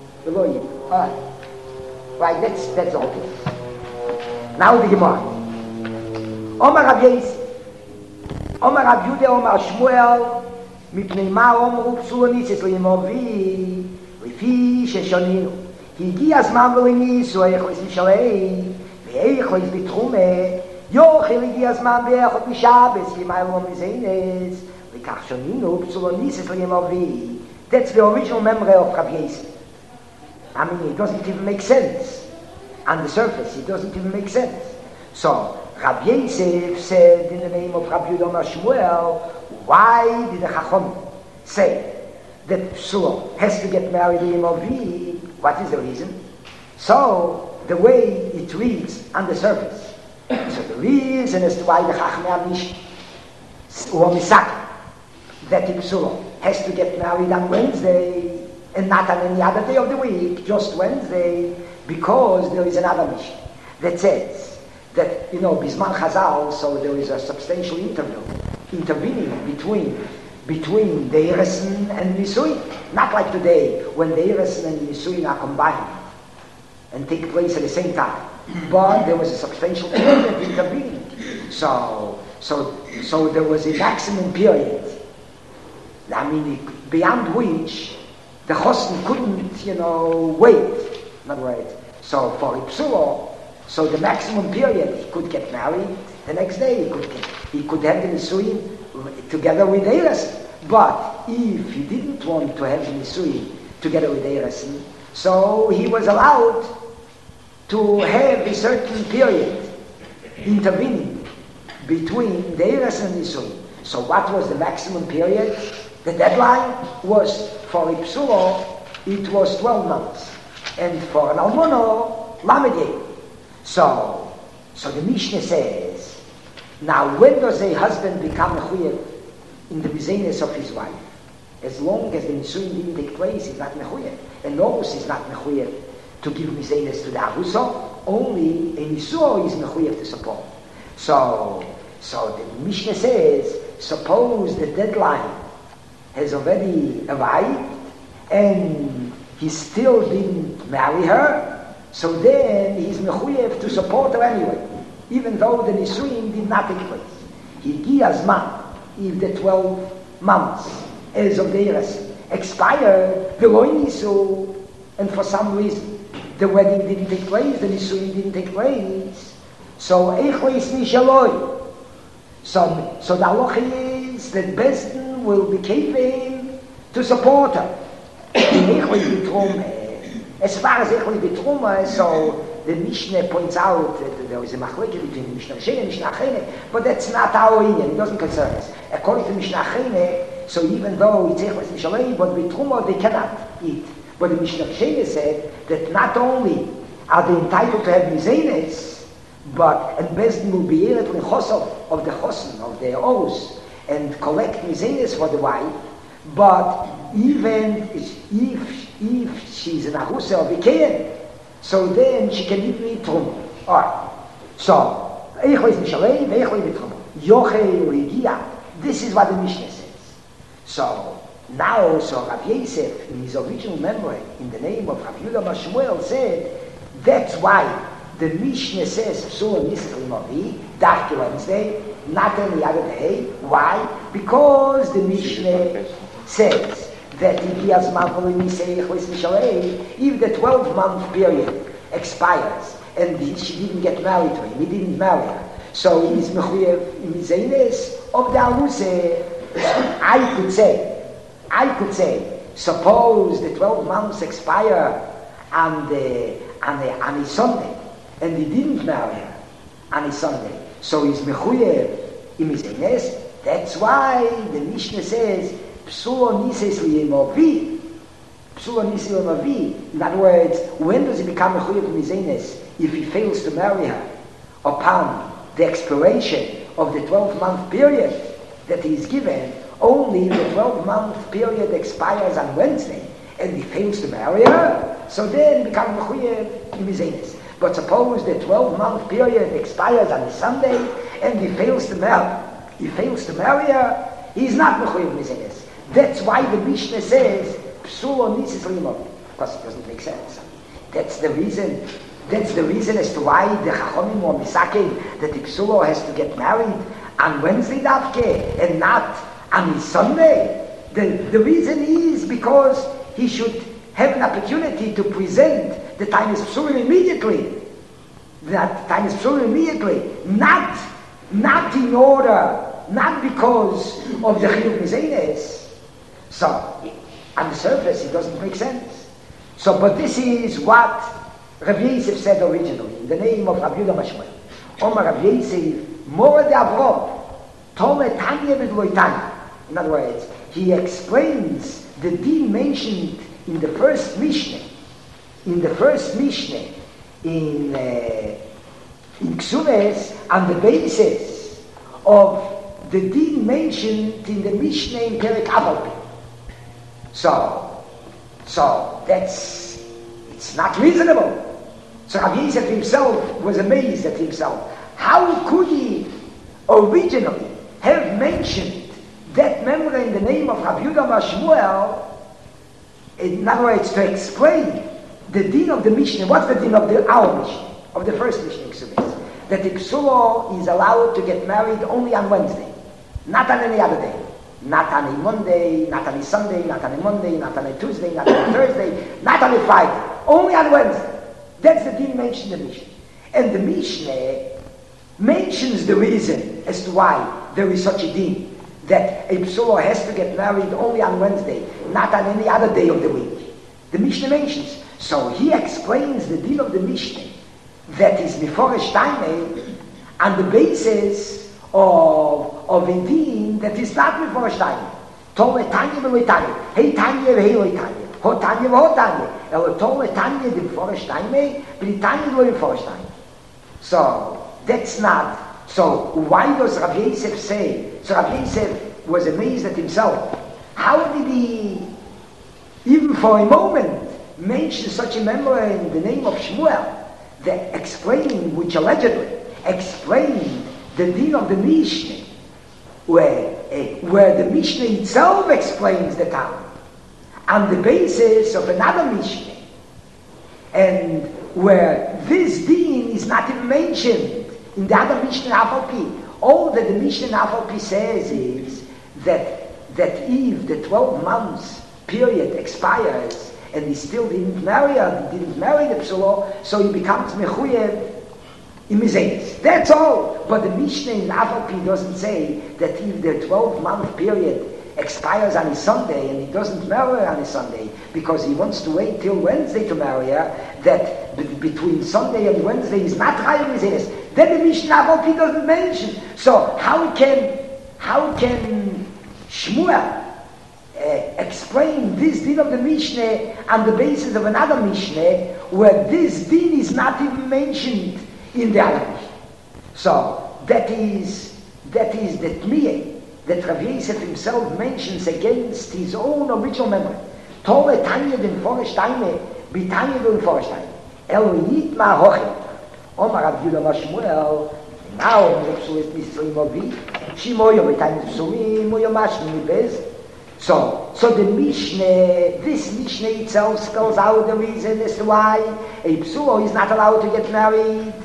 Right, that's all. Now the Gemara. Omar Rav Yosef, Omar Rav Yudah, Omar Shmuel, מפני מה אומרו פסולו ניסס לימובי לפי ששוננו. הגיע הזמן ולניסו איכוס משלי, ואיכוס בתחומה, יוכל הגיע הזמן באיכות משבס, ימיילו מזיינס, וכך שנינו פסולוניסס לימובי. That's the original memory of Rav Yosef. I mean, it doesn't even make sense. On the surface, it doesn't even make sense. So, Rav Yosef said in the name of Rabbi Yehuda Shmuel, why did the Chacham say that Psulo has to get married to Yemovi? What is the reason? So, the way it reads on the surface. So the reason as to why the Chacham Amish or Misaki, that the Psulo has to get married on Wednesday and not on any other day of the week, just Wednesday, because there is another Mishnah that says that, Bisman Chazal, so there is a substantial intervening between the Eresin and Nisuin. Not like today, when the Eresin and Nisuin are combined and take place at the same time. But there was a substantial period intervening. So there was a maximum period. I mean, beyond which the Chosn couldn't, wait. Not right. So for Ipsulo, so the maximum period he could get married. The next day he could have the Nisuin together with Eresin. But if he didn't want to have the Nisuin together with Eresin, so he was allowed to have a certain period intervening between the Eresin and Nisuin. So what was the maximum period? The deadline was for Ipsulo, it was 12 months. And for an Almono, Lamed. So the Mishnah says, now when does a husband become mechuyev in the mizaynus of his wife? As long as the Nisuin didn't take place, he's not mechuyev. And Novus is not mechuyev to give mizaynus to the Aruso. Only a Nisuo is mechuyev to support. So the Mishnah says, suppose the deadline has already arrived and he still didn't marry her, so then he's mechuyev to support her anyway, even though the Nisuin did not take place. Higi Azman, if the 12 months as of the Eresin expired, the Loi Nisu, and for some reason the wedding didn't take place, the Nisuin didn't take place, so Eichleis Nishaloi. So the halacha is that Besdin will be capable to support her. As far as Echli B'Truma, so the Mishnah points out that there is a machlekes between Mishnah Sheni and Mishnah Achene, but that's not our Inyan, it doesn't concern us. According to Mishnah Achene, so even though it's Echli Nishalei, but B'Truma they cannot eat. But the Mishnah Sheni said that not only are they entitled to have Mizaynus, and Bezdin will be able to Chosov of the Chosen, of their oaths, and collect Mizaynus for the wife, but even if she's an Ahusa of Ikean, so then she can even eat Truma. Alright. So, Eichel is Nishalei, Eichel is Truma. Yochel Rigia. This is what the Mishnah says. So, now, Rav Yosef, in his original memory, in the name of Rav Yehuda Shmuel, said, that's why the Mishnah says, Psulo Nisach Limovi, Dafki Wednesday, not any other day. Why? Because the Mishnah says that if the 12-month period expires and she didn't get married to him, he didn't marry her, so he is mechuyev in Zaynus of the Aruse. I could say, suppose the 12 months expire on a Sunday, and he didn't marry her on a Sunday, so he's mechuyev in Zaynus. That's why the Mishnah says, Psulo Nises Liyemovi. Psulo Nises Liyemovi. In other words, when does he become a Chuyev Mizaynus? If he fails to marry her upon the expiration of the 12-month period that he is given, only the 12-month period expires on Wednesday, and he fails to marry her, so then he becomes a Chuyev Mizaynus. But suppose the 12-month period expires on a Sunday, and he fails to marry her, he is not Mechuyev Mizaynus. That's why the Mishnah says, Psulo Nisis Limov. Because it doesn't make sense. That's the reason as to why the Chachomim were misaking that the Psulo has to get married on Wednesday Davke and not on Sunday. The reason is because he should have an opportunity to present the time is psulim immediately. That time is psulim immediately. Not in order, not because of the chiyuv mizenes. So, on the surface, it doesn't make sense. So, but this is what Rav Yosef said originally, in the name of Rav Yehuda Mashmuel. Omar Rav Yosef, Mora de Avrom, Tole Tanya V'Lo Tanya. In other words, he explains the din mentioned in the first Mishnah, in Ksuves, on the basis of the din mentioned in the Mishnah in Perek Avalpi. So it's not reasonable. So Rav Yosef himself was amazed at himself. How could he originally have mentioned that memory in the name of Rav Yehuda Mashmuel? In other words, to explain the din of the Mishnah. What's the din of our Mishnah, of the first Mishnah in Ksubis? That the Ksulo is allowed to get married only on Wednesday, not on any other day. Not on a Monday, not on a Sunday, not on a Monday, not on a Tuesday, not on a Thursday, not on a Friday. Only on Wednesday. That's the din mentioned in the Mishnah. And the Mishnah mentions the reason as to why there is such a din, that a psulo has to get married only on Wednesday, not on any other day of the week. The Mishnah mentions. So he explains the din of the Mishnah that is Meforish Taimei on the basis of a din that is not Meforish Taimei. Tole Tanya V'Lo Tanya. Hey Tanya V'Lo Tanya. Ho Tanya V'Ho Tanya. El Tole Tanya the Meforish Taimei, but the Tanya V'Lo Meforish Taimei. So that's not. So why does Rav Yosef say? So Rav Yosef was amazed at himself. How did he, even for a moment, mention such a memory in the name of Shmuel, that explaining, which allegedly explained the din of the Mishnah, where the Mishnah itself explains the Talmud on the basis of another Mishnah, and where this din is not even mentioned in the other Mishnah Afalpi. All that the Mishnah Afalpi says is that if the 12 months period expires and he still didn't marry her, he didn't marry the psulo, so he becomes mechuyev in mizenes. That's all. But the Mishnah in Afalpi doesn't say that if the 12-month period expires on a Sunday and he doesn't marry her on a Sunday because he wants to wait till Wednesday to marry her, that between Sunday and Wednesday is not chayav mizenes. Then the Mishnah Afalpi doesn't mention. So how can Shmuel explain this din of the Mishnah on the basis of another Mishnah where this din is not even mentioned in the other Mishnah? So that is the tmiyah that Rav Yosef himself mentions against his own original memory. Tole Tanya den Forish Taime, Bitanya den Forish Taime. El Yitma Hochim. Omar Rav Yehuda Mashmuel, now the psul is Nisrim Ovi, Shimoyo Bitanya Psulim, Moyo Mashmi Bez. So the Mishnah, this Mishnah itself spells out the reason as to why a psulo is not allowed to get married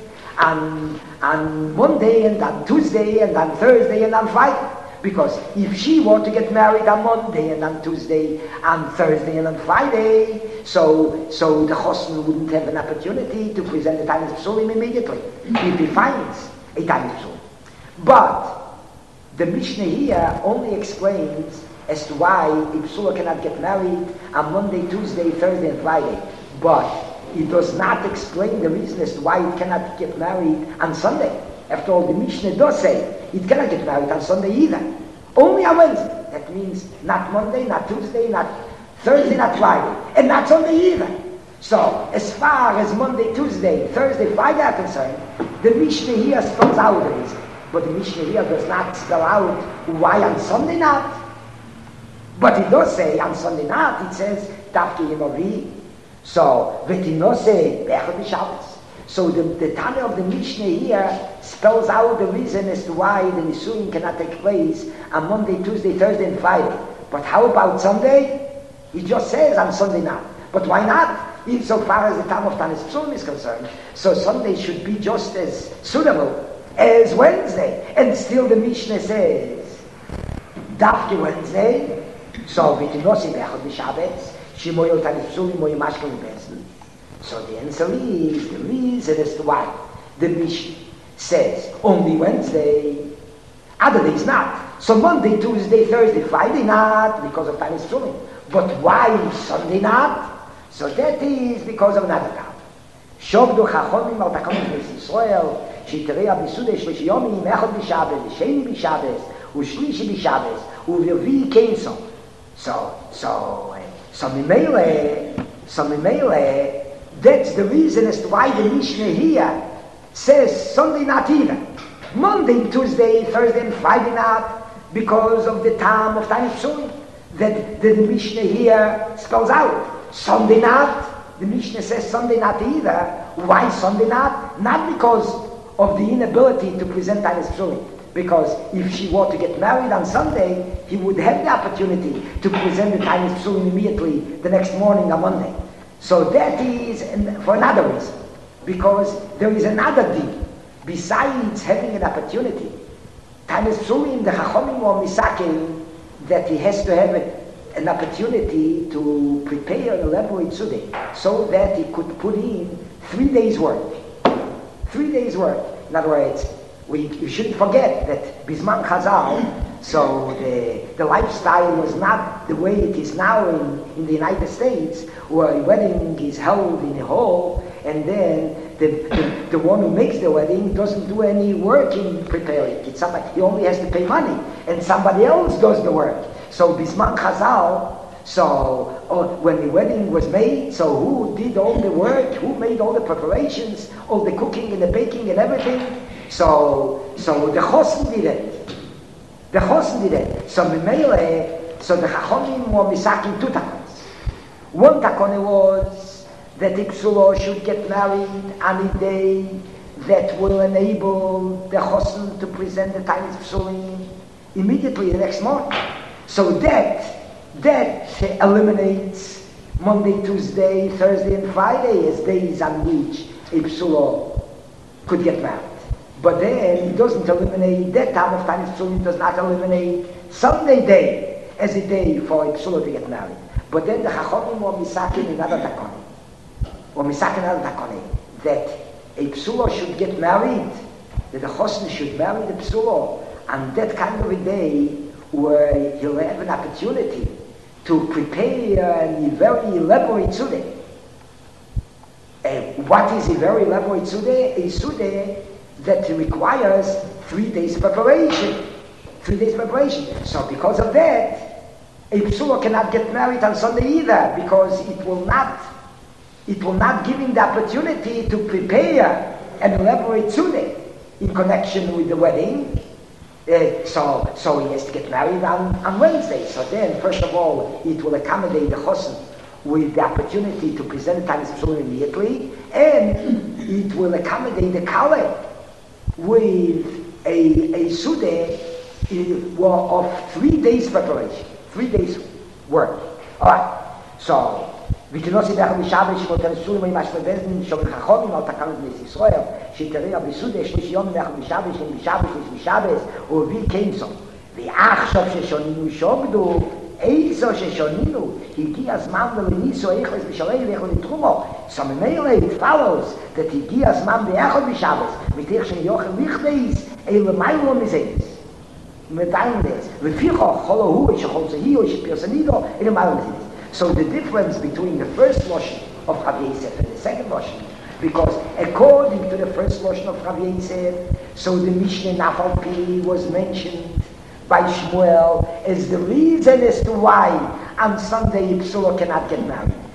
on Monday and on Tuesday and on Thursday and on Friday. Because if she were to get married on Monday and on Tuesday, on Thursday and on Friday, so the chosn wouldn't have an opportunity to present the Tanya Psulim immediately if he finds a Tanya Psulim. But the Mishnah here only explains as to why a psula cannot get married on Monday, Tuesday, Thursday, and Friday. But it does not explain the reason as to why it cannot get married on Sunday. After all, the Mishnah does say it cannot get married on Sunday either. Only on Wednesday. That means not Monday, not Tuesday, not Thursday, not Friday. And not Sunday either. So, as far as Monday, Tuesday, Thursday, Friday are concerned, the Mishnah here spells out the reason. But the Mishnah here does not spell out why on Sunday not. But it does say on Sunday not, it says, Tafki Yemovi. So, Vetinose, Bechad B'Shabbos. So the Tanya of the Mishnah here spells out the reason as to why the Nisuin cannot take place on Monday, Tuesday, Thursday, and Friday. But how about Sunday? He just says on Sunday not. But why not? Insofar as the time of Tanis Psulim is concerned. So Sunday should be just as suitable as Wednesday. And still the Mishnah says, Dafke Wednesday, so Vitinosi Bechad B'Shabbos, Shimoyo Tanis Psulim, Moyo Mashkel B'Besen. So the answer is, the reason as to why the Mishnah says only Wednesday, other days not. So Monday, Tuesday, Thursday, Friday not, because of Tanis Psulim. But why Sunday not? So that is because of another doubt. שובדו חכמים על תקנות בית ישראל, שיתראה בסודי שלישי יומים, אחד בשבס, ושני בשבס, ושלישי בשבס, ורביעי כנסו. So Mimele, that's the reason as to why the Mishnah here says Sunday not either. Monday, Tuesday, Thursday, and Friday not, because of the time of Tanis Psulim that the Mishnah here spells out. Sunday not, the Mishnah says Sunday not either. Why Sunday not? Not because of the inability to present Tanis Psulim. Because if she were to get married on Sunday, he would have the opportunity to present the Tanis Psulim immediately the next morning on Monday. So that is for another reason. Because there is another deal. Besides having an opportunity, Tanis Psulim, the Chachomim or Misakim, that he has to have an opportunity to prepare an elaborate Sudeh so that he could put in 3 days' work. 3 days' work. In other words, we shouldn't forget that Bisman Chazal, so the lifestyle was not the way it is now in the United States, where a wedding is held in a hall, and then the one who makes the wedding doesn't do any work in preparing. It's somebody, he only has to pay money, and somebody else does the work. So Bisman Chazal, when the wedding was made, so who did all the work, who made all the preparations, all the cooking and the baking and everything? So the Chosen did it. The Chosen did it. So Mimele, so the Chachomim were misaking 2 takonos. One takone was that Ipsulo should get married on a day that will enable the Chosen to present the Tanis Psulim immediately the next morning. So that eliminates Monday, Tuesday, Thursday, and Friday as days on which Ipsulo could get married. But then it doesn't eliminate, that time of Tanis Psulim does not eliminate Sunday day as a day for Ipsulo to get married. But then the Chachomim were misakin another takoni. That Ipsulo should get married, that the Chosen should marry the Ipsulo on that kind of a day where he'll have an opportunity to prepare a very elaborate Sudeh. What is a very elaborate Sudeh? A Sudeh that requires 3 days preparation. 3 days preparation. So because of that, a Psulo cannot get married on Sunday either, because it will not give him the opportunity to prepare an elaborate Sudeh in connection with the wedding. So he has to get married on Wednesday. So then, first of all, it will accommodate the Chosen with the opportunity to present the Tanis Psulim immediately, and it will accommodate the Kaleh with a Sudeh of 3 days preparation, 3 days work. Alright, so ותנוסי ביחד בשבש שמותן סורים עם השמבזנים שום חכומים על תקנות בית ישראל שיתראה בסודה 3 יום ביחד בשבש בשבש ובי כנסו ועכשיו ששוננו שובדו איזו ששוננו הגיע הזמן ולניסו איכלס בשלם ואיכו לתרומו so it follows that הגיע הזמן ביחד בשבש מתך שניוכל לכדייס אלה מיילו מזייס מדעינדס ופיחו חולו הוא שחול זהי או שפרסנידו אלה מיילו מזייס. So the difference between the first Lashon of Rav Yosef and the second Lashon, because according to the first Lashon of Rav Yosef, so the Mishnah Nafal Pi was mentioned by Shmuel as the reason as to why on Sunday Ipsulo cannot get married.